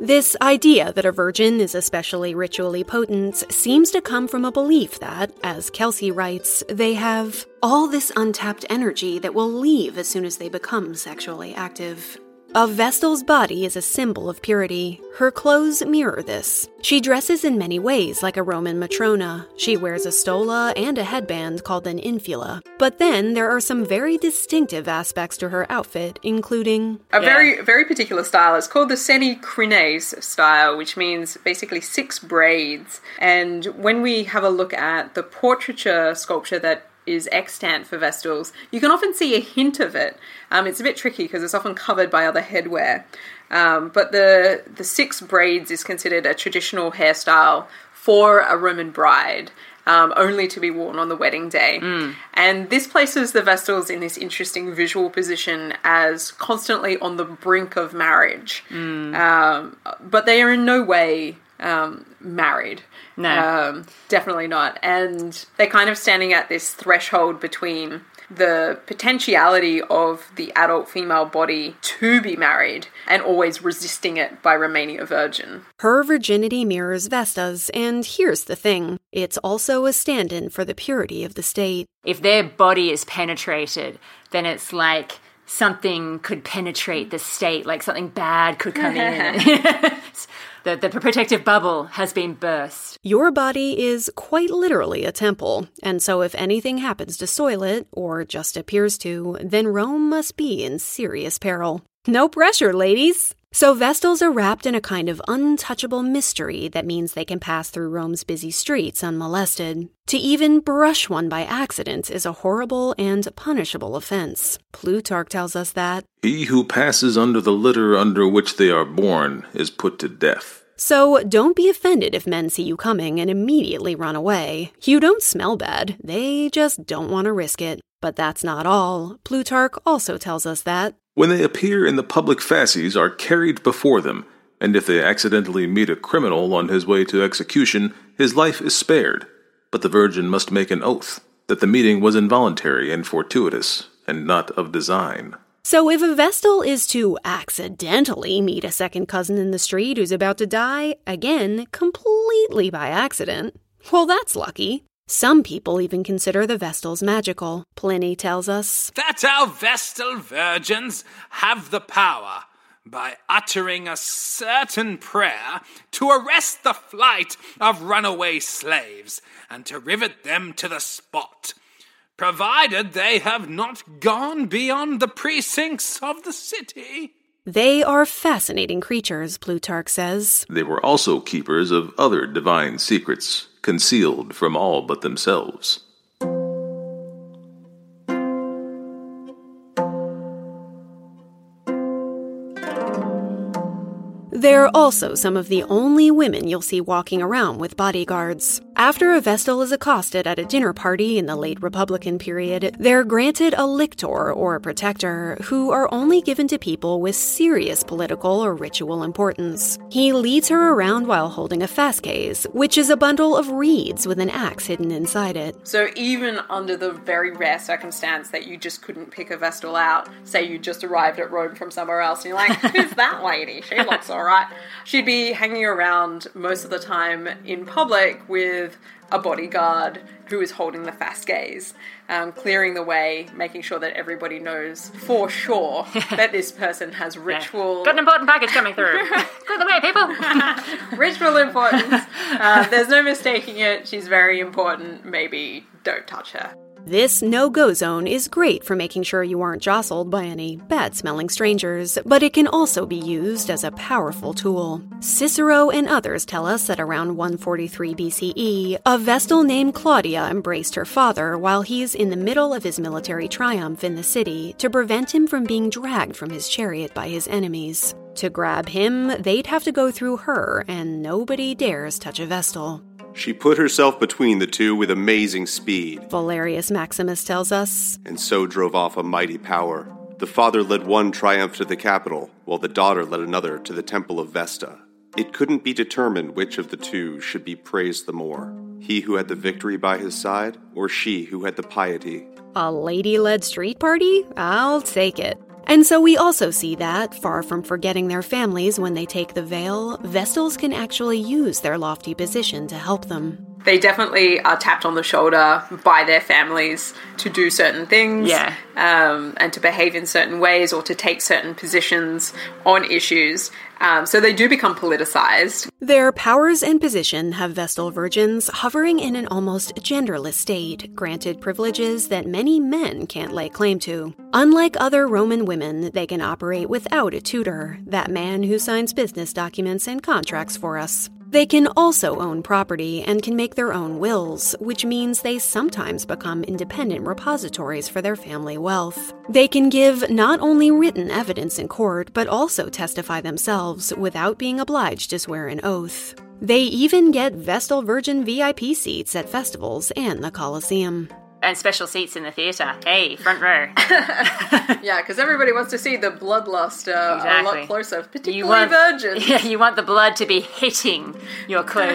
This idea that a virgin is especially ritually potent seems to come from a belief that, as Kelsey writes, they have all this untapped energy that will leave as soon as they become sexually active. A Vestal's body is a symbol of purity. Her clothes mirror this. She dresses in many ways like a Roman Matrona. She wears a stola and a headband called an infula. But then there are some very distinctive aspects to her outfit, including a very, very particular style. It's called the Seni Crines style, which means basically 6 braids. And when we have a look at the portraiture sculpture that is extant for Vestals, you can often see a hint of it. It's a bit tricky because it's often covered by other headwear. But the 6 braids is considered a traditional hairstyle for a Roman bride, only to be worn on the wedding day. And this places the Vestals in this interesting visual position as constantly on the brink of marriage. But they are in no way married. No. Definitely not. And they're kind of standing at this threshold between the potentiality of the adult female body to be married and always resisting it by remaining a virgin. Her virginity mirrors Vesta's, and here's the thing. It's also a stand-in for the purity of the state. If their body is penetrated, then it's like something could penetrate the state, like something bad could come in. The protective bubble has been burst. Your body is quite literally a temple, and so if anything happens to soil it, or just appears to, then Rome must be in serious peril. No pressure, ladies! So Vestals are wrapped in a kind of untouchable mystery that means they can pass through Rome's busy streets unmolested. To even brush one by accident is a horrible and punishable offense. Plutarch tells us that he who passes under the litter under which they are born is put to death. So don't be offended if men see you coming and immediately run away. You don't smell bad, they just don't want to risk it. But that's not all. Plutarch also tells us that when they appear in the public fasces are carried before them, and if they accidentally meet a criminal on his way to execution, his life is spared. But the virgin must make an oath that the meeting was involuntary and fortuitous, and not of design. So if a Vestal is to accidentally meet a second cousin in the street who's about to die, again, completely by accident, well, that's lucky. Some people even consider the Vestals magical. Pliny tells us that our Vestal virgins have the power, by uttering a certain prayer, to arrest the flight of runaway slaves and to rivet them to the spot, provided they have not gone beyond the precincts of the city. They are fascinating creatures, Plutarch says. They were also keepers of other divine secrets, concealed from all but themselves. They're also some of the only women you'll see walking around with bodyguards. After a Vestal is accosted at a dinner party in the late Republican period, they're granted a lictor or a protector, who are only given to people with serious political or ritual importance. He leads her around while holding a fasces, which is a bundle of reeds with an axe hidden inside it. So even under the very rare circumstance that you just couldn't pick a Vestal out, say you just arrived at Rome from somewhere else, and you're like, who's that lady? She looks alright. She'd be hanging around most of the time in public with a bodyguard who is holding the fasces, clearing the way, making sure that everybody knows for sure that this person has ritual... Got an important package coming through. Clear the way, people! Ritual importance. There's no mistaking it. She's very important. Maybe don't touch her. This no-go zone is great for making sure you aren't jostled by any bad-smelling strangers, but it can also be used as a powerful tool. Cicero and others tell us that around 143 BCE, a Vestal named Claudia embraced her father while he's in the middle of his military triumph in the city to prevent him from being dragged from his chariot by his enemies. To grab him, they'd have to go through her, and nobody dares touch a Vestal. She put herself between the two with amazing speed, Valerius Maximus tells us, and so drove off a mighty power. The father led one triumph to the capital, while the daughter led another to the temple of Vesta. It couldn't be determined which of the two should be praised the more, he who had the victory by his side, or she who had the piety. A lady-led street party? I'll take it. And so we also see that, far from forgetting their families when they take the veil, Vestals can actually use their lofty position to help them. They definitely are tapped on the shoulder by their families to do certain things, and to behave in certain ways or to take certain positions on issues. So they do become politicized. Their powers and position have Vestal virgins hovering in an almost genderless state, granted privileges that many men can't lay claim to. Unlike other Roman women, they can operate without a tutor, that man who signs business documents and contracts for us. They can also own property and can make their own wills, which means they sometimes become independent repositories for their family wealth. They can give not only written evidence in court, but also testify themselves without being obliged to swear an oath. They even get Vestal Virgin VIP seats at festivals and the Colosseum. And special seats in the theatre. Hey, front row. Yeah, because everybody wants to see the bloodlust a lot closer, particularly virgins. Yeah, you want the blood to be hitting your clothing.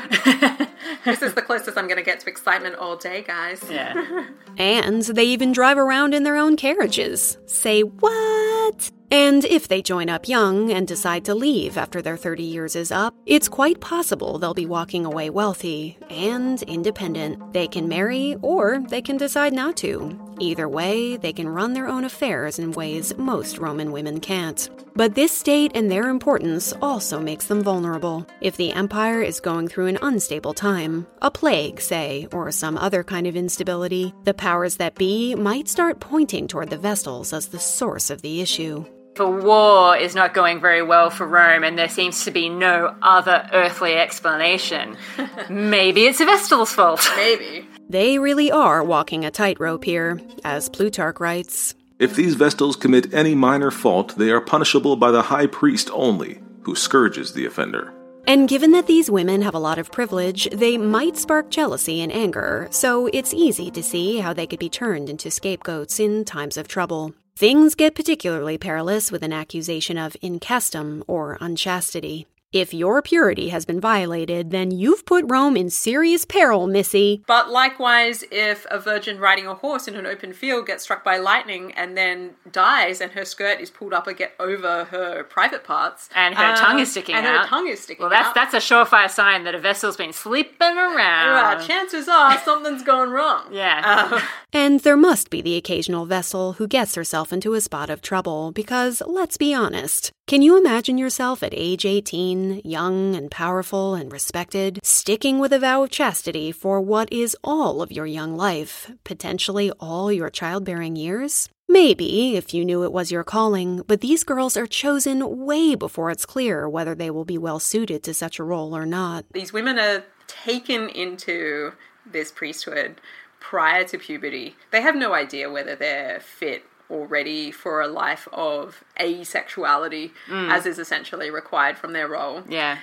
This is the closest I'm going to get to excitement all day, guys. Yeah. And they even drive around in their own carriages. Say what? And if they join up young and decide to leave after their 30 years is up, it's quite possible they'll be walking away wealthy and independent. They can marry or they can decide not to. Either way, they can run their own affairs in ways most Roman women can't. But this state and their importance also makes them vulnerable. If the empire is going through an unstable time, a plague, say, or some other kind of instability, the powers that be might start pointing toward the Vestals as the source of the issue. If a war is not going very well for Rome and there seems to be no other earthly explanation, maybe it's Vestal's fault. Maybe. They really are walking a tightrope here, as Plutarch writes. If these Vestals commit any minor fault, they are punishable by the high priest only, who scourges the offender. And given that these women have a lot of privilege, they might spark jealousy and anger, so it's easy to see how they could be turned into scapegoats in times of trouble. Things get particularly perilous with an accusation of incestum, or unchastity. If your purity has been violated, then you've put Rome in serious peril, missy. But likewise, if a virgin riding a horse in an open field gets struck by lightning and then dies and her skirt is pulled up over her private parts... And her tongue is sticking out. And her tongue is sticking out. Well, that's a surefire sign that a vessel's been sleeping around. Chances are something's gone wrong. Yeah. And there must be the occasional vessel who gets herself into a spot of trouble, because, let's be honest, can you imagine yourself at age 18, young and powerful and respected, sticking with a vow of chastity for what is all of your young life, potentially all your childbearing years? Maybe, if you knew it was your calling, but these girls are chosen way before it's clear whether they will be well suited to such a role or not. These women are taken into this priesthood prior to puberty. They have no idea whether they're fit or ready for a life of asexuality, as is essentially required from their role. Yeah.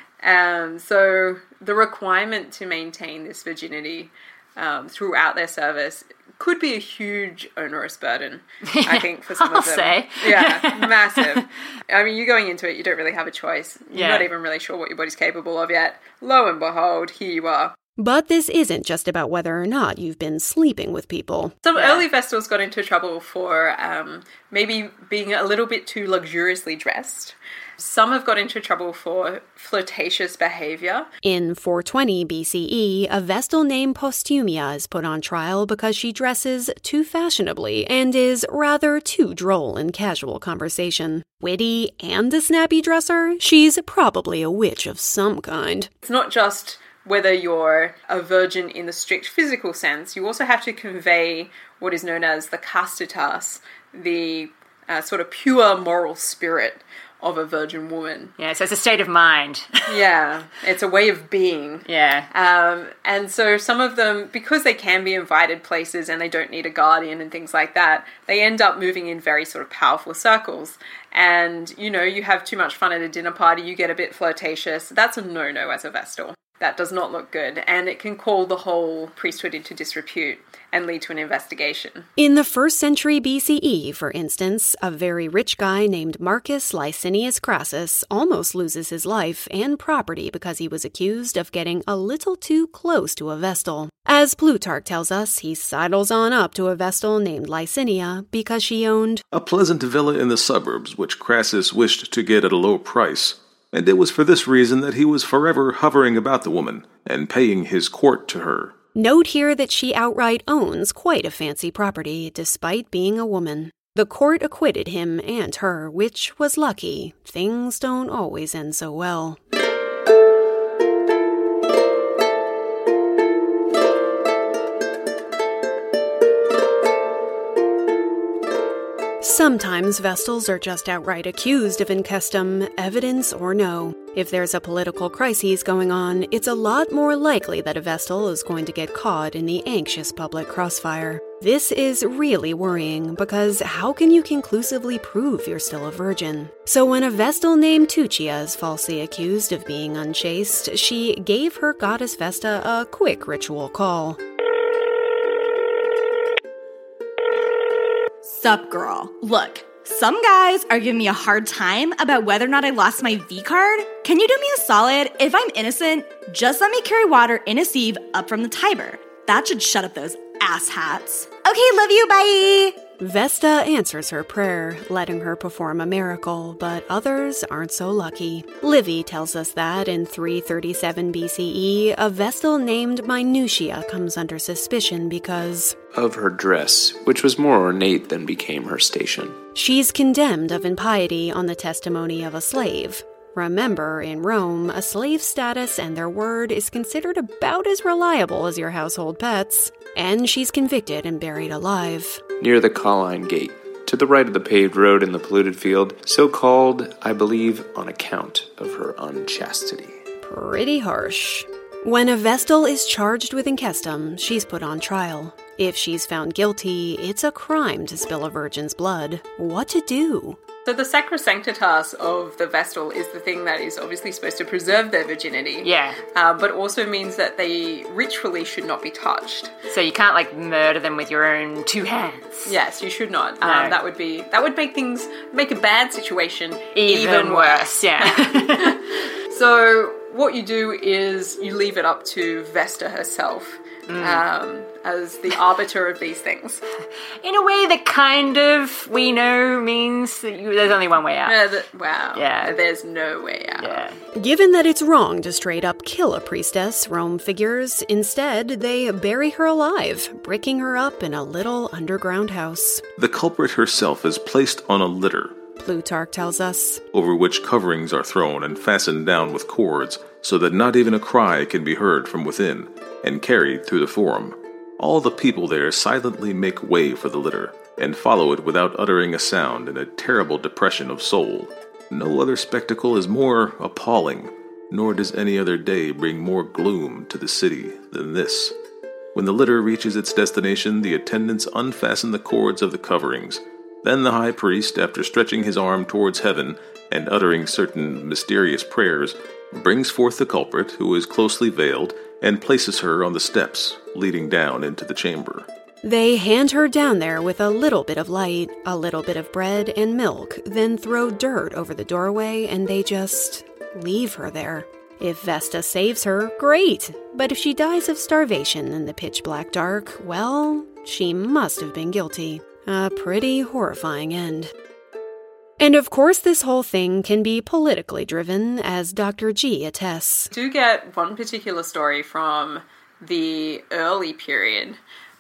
So the requirement to maintain this virginity throughout their service could be a huge onerous burden, I think, for some of them. Say. Yeah, massive. I mean, you're going into it, you don't really have a choice. You're not even really sure what your body's capable of yet. Lo and behold, here you are. But this isn't just about whether or not you've been sleeping with people. Some early Vestals got into trouble for maybe being a little bit too luxuriously dressed. Some have got into trouble for flirtatious behavior. In 420 BCE, a Vestal named Postumia is put on trial because she dresses too fashionably and is rather too droll in casual conversation. Witty and a snappy dresser, she's probably a witch of some kind. It's not just whether you're a virgin in the strict physical sense, you also have to convey what is known as the castitas, the sort of pure moral spirit of a virgin woman. Yeah, so it's a state of mind. Yeah, it's a way of being. Yeah. And so some of them, because they can be invited places and they don't need a guardian and things like that, they end up moving in very sort of powerful circles. And, you know, you have too much fun at a dinner party, you get a bit flirtatious. That's a no-no as a Vestal. That does not look good, and it can call the whole priesthood into disrepute and lead to an investigation. In the 1st century BCE, for instance, a very rich guy named Marcus Licinius Crassus almost loses his life and property because he was accused of getting a little too close to a Vestal. As Plutarch tells us, he sidles on up to a Vestal named Licinia because she owned a pleasant villa in the suburbs which Crassus wished to get at a low price. And it was for this reason that he was forever hovering about the woman and paying his court to her. Note here that she outright owns quite a fancy property, despite being a woman. The court acquitted him and her, which was lucky. Things don't always end so well. Sometimes Vestals are just outright accused of incestum, evidence or no. If there's a political crisis going on, it's a lot more likely that a Vestal is going to get caught in the anxious public crossfire. This is really worrying because how can you conclusively prove you're still a virgin? So when a Vestal named Tuccia is falsely accused of being unchaste, she gave her goddess Vesta a quick ritual call. Sup, girl. Look, some guys are giving me a hard time about whether or not I lost my V-card. Can you do me a solid? If I'm innocent, just let me carry water in a sieve up from the Tiber. That should shut up those asshats. Okay, love you, bye! Vesta answers her prayer, letting her perform a miracle, but others aren't so lucky. Livy tells us that in 337 BCE, a Vestal named Minutia comes under suspicion because of her dress, which was more ornate than became her station. She's condemned of impiety on the testimony of a slave. Remember, in Rome, a slave's status and their word is considered about as reliable as your household pets. And she's convicted and buried alive. Near the Colline Gate, to the right of the paved road in the polluted field, so called, I believe, on account of her unchastity. Pretty harsh. When a Vestal is charged with incestum, she's put on trial. If she's found guilty, it's a crime to spill a virgin's blood. What to do? So the sacrosanctitas of the Vestal is the thing that is obviously supposed to preserve their virginity. Yeah. But also means that they ritually should not be touched. So you can't, like, murder them with your own two hands. Yes, you should not. That would make a bad situation even worse. Yeah. So what you do is you leave it up to Vesta herself. As the arbiter of these things. In a way that kind of, we know, means that there's only one way out. Yeah. There's no way out. Yeah. Given that it's wrong to straight up kill a priestess, Rome figures, instead they bury her alive, bricking her up in a little underground house. The culprit herself is placed on a litter, Plutarch tells us, over which coverings are thrown and fastened down with cords, so that not even a cry can be heard from within, and carried through the forum. All the people there silently make way for the litter, and follow it without uttering a sound in a terrible depression of soul. No other spectacle is more appalling, nor does any other day bring more gloom to the city than this. When the litter reaches its destination, the attendants unfasten the cords of the coverings. Then the high priest, after stretching his arm towards heaven and uttering certain mysterious prayers, brings forth the culprit, who is closely veiled, and places her on the steps leading down into the chamber. They hand her down there with a little bit of light, a little bit of bread and milk, then throw dirt over the doorway, and they just leave her there. If Vesta saves her, great. But if she dies of starvation in the pitch-black dark, well, she must have been guilty. A pretty horrifying end. And of course this whole thing can be politically driven, as Dr. G attests. I do get one particular story from the early period,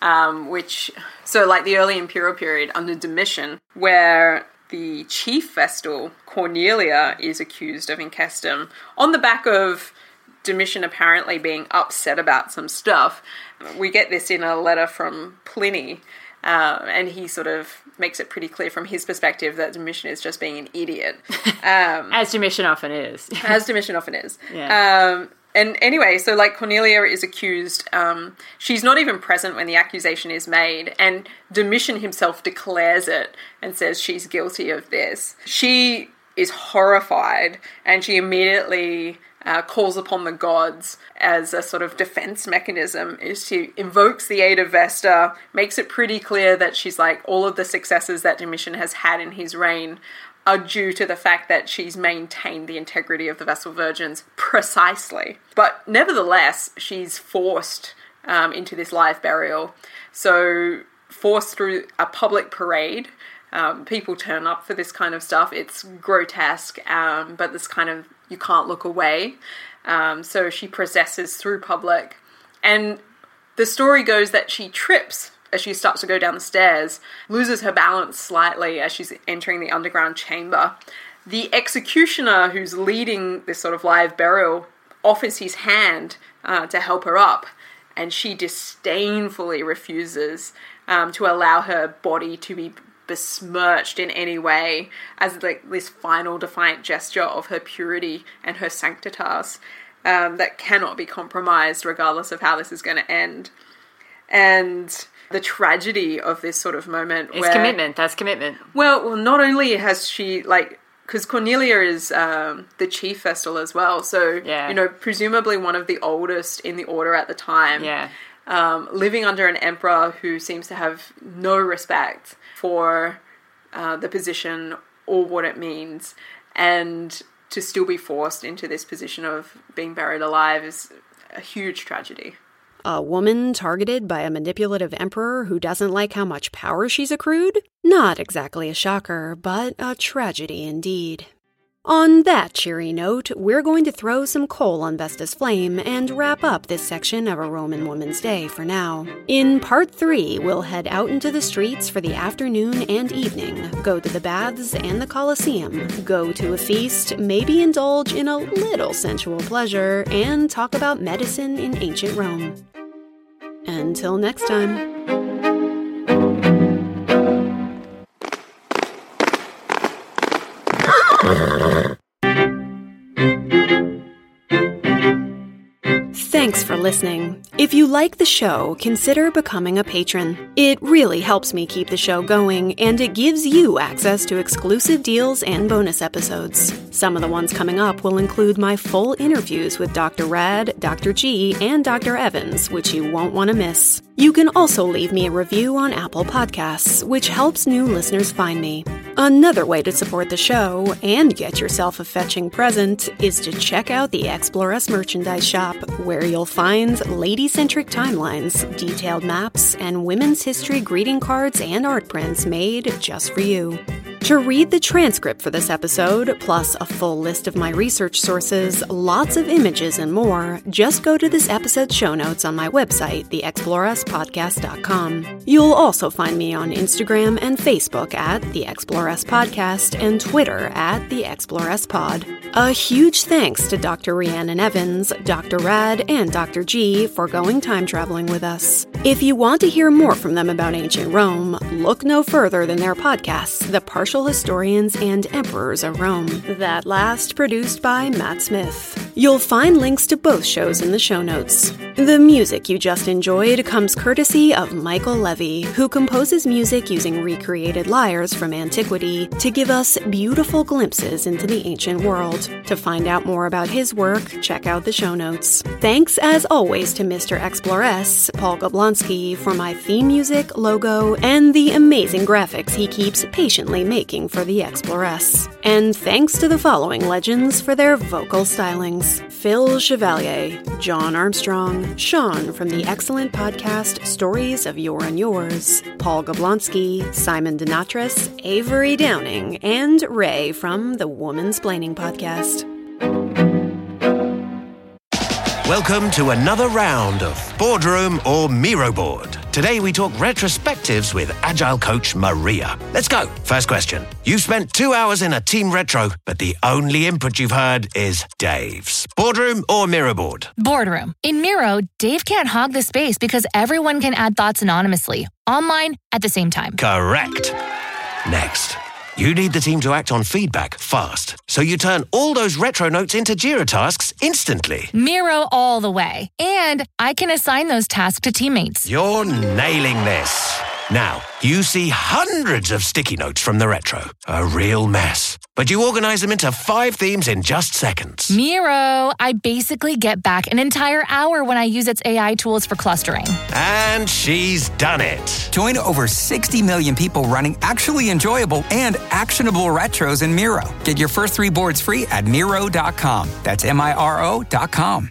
the early imperial period under Domitian, where the chief Vestal, Cornelia, is accused of incestum on the back of Domitian apparently being upset about some stuff. We get this in a letter from Pliny, and he sort of makes it pretty clear from his perspective that Domitian is just being an idiot. As Domitian often is. Yeah. And anyway, so like Cornelia is accused, she's not even present when the accusation is made, and Domitian himself declares it and says she's guilty of this. She is horrified, and she immediately calls upon the gods as a sort of defense mechanism. She invokes the aid of Vesta, makes it pretty clear that she's like, all of the successes that Domitian has had in his reign are due to the fact that she's maintained the integrity of the Vestal Virgins precisely. But nevertheless, she's forced into this live burial. So forced through a public parade. People turn up for this kind of stuff. It's grotesque, but this kind of, you can't look away. So she processes through public. And the story goes that she trips as she starts to go down the stairs, loses her balance slightly as she's entering the underground chamber. The executioner who's leading this sort of live burial offers his hand to help her up. And she disdainfully refuses to allow her body to be besmirched in any way as like this final defiant gesture of her purity and her sanctitas that cannot be compromised regardless of how this is going to end. And the tragedy of this sort of moment is commitment. That's commitment. Well, not only has she, like, because Cornelia is the chief Vestal as well, so, you know, presumably one of the oldest in the order at the time. Yeah. Living under an emperor who seems to have no respect for the position or what it means, and to still be forced into this position of being buried alive is a huge tragedy. A woman targeted by a manipulative emperor who doesn't like how much power she's accrued? Not exactly a shocker, but a tragedy indeed. On that cheery note, we're going to throw some coal on Vesta's flame and wrap up this section of A Roman Woman's Day for now. In part 3, we'll head out into the streets for the afternoon and evening, go to the baths and the Colosseum, go to a feast, maybe indulge in a little sensual pleasure, and talk about medicine in ancient Rome. Until next time. Thanks for listening. If you like the show, consider becoming a patron. It really helps me keep the show going, and it gives you access to exclusive deals and bonus episodes. Some of the ones coming up will include my full interviews with Dr. Rad, Dr. G, and Dr. Evans, which you won't want to miss. You can also leave me a review on Apple Podcasts, which helps new listeners find me. Another way to support the show and get yourself a fetching present is to check out the Exploress merchandise shop, where you'll find lady-centric timelines, detailed maps, and women's history greeting cards and art prints made just for you. To read the transcript for this episode, plus a full list of my research sources, lots of images, and more, just go to this episode's show notes on my website, theexploresspodcast.com. You'll also find me on Instagram and Facebook at The Exploress Podcast and Twitter at The Exploress Pod. A huge thanks to Dr. Rhiannon Evans, Dr. Rad, and Dr. G for going time traveling with us. If you want to hear more from them about ancient Rome, look no further than their podcasts, The Partial Historians and Emperors of Rome. That last produced by Matt Smith. You'll find links to both shows in the show notes. The music you just enjoyed comes courtesy of Michael Levy, who composes music using recreated lyres from antiquity to give us beautiful glimpses into the ancient world. To find out more about his work, check out the show notes. Thanks as always to Mr. Exploress, Paul Gablonsky, for my theme music, logo, and the amazing graphics he keeps patiently making for the Exploress. And thanks to the following legends for their vocal stylings: Phil Chevalier, John Armstrong, Sean from the excellent podcast Stories of Your and Yours, Paul Gablonsky, Simon Denatris, Avery Downing, and Ray from the Womansplaining Podcast. Welcome to another round of Boardroom or Miro Board. Today we talk retrospectives with Agile coach Maria. Let's go. First question. You've spent 2 hours in a team retro, but the only input you've heard is Dave's. Boardroom or Miro Board? Boardroom. In Miro, Dave can't hog the space because everyone can add thoughts anonymously, online, at the same time. Correct. Next. You need the team to act on feedback fast, so you turn all those retro notes into Jira tasks instantly. Miro all the way. And I can assign those tasks to teammates. You're nailing this. Now, you see hundreds of sticky notes from the Retro. A real mess. But you organize them into 5 themes in just seconds. Miro, I basically get back an entire hour when I use its AI tools for clustering. And she's done it. Join over 60 million people running actually enjoyable and actionable retros in Miro. Get your first 3 boards free at Miro.com. That's Miro.com.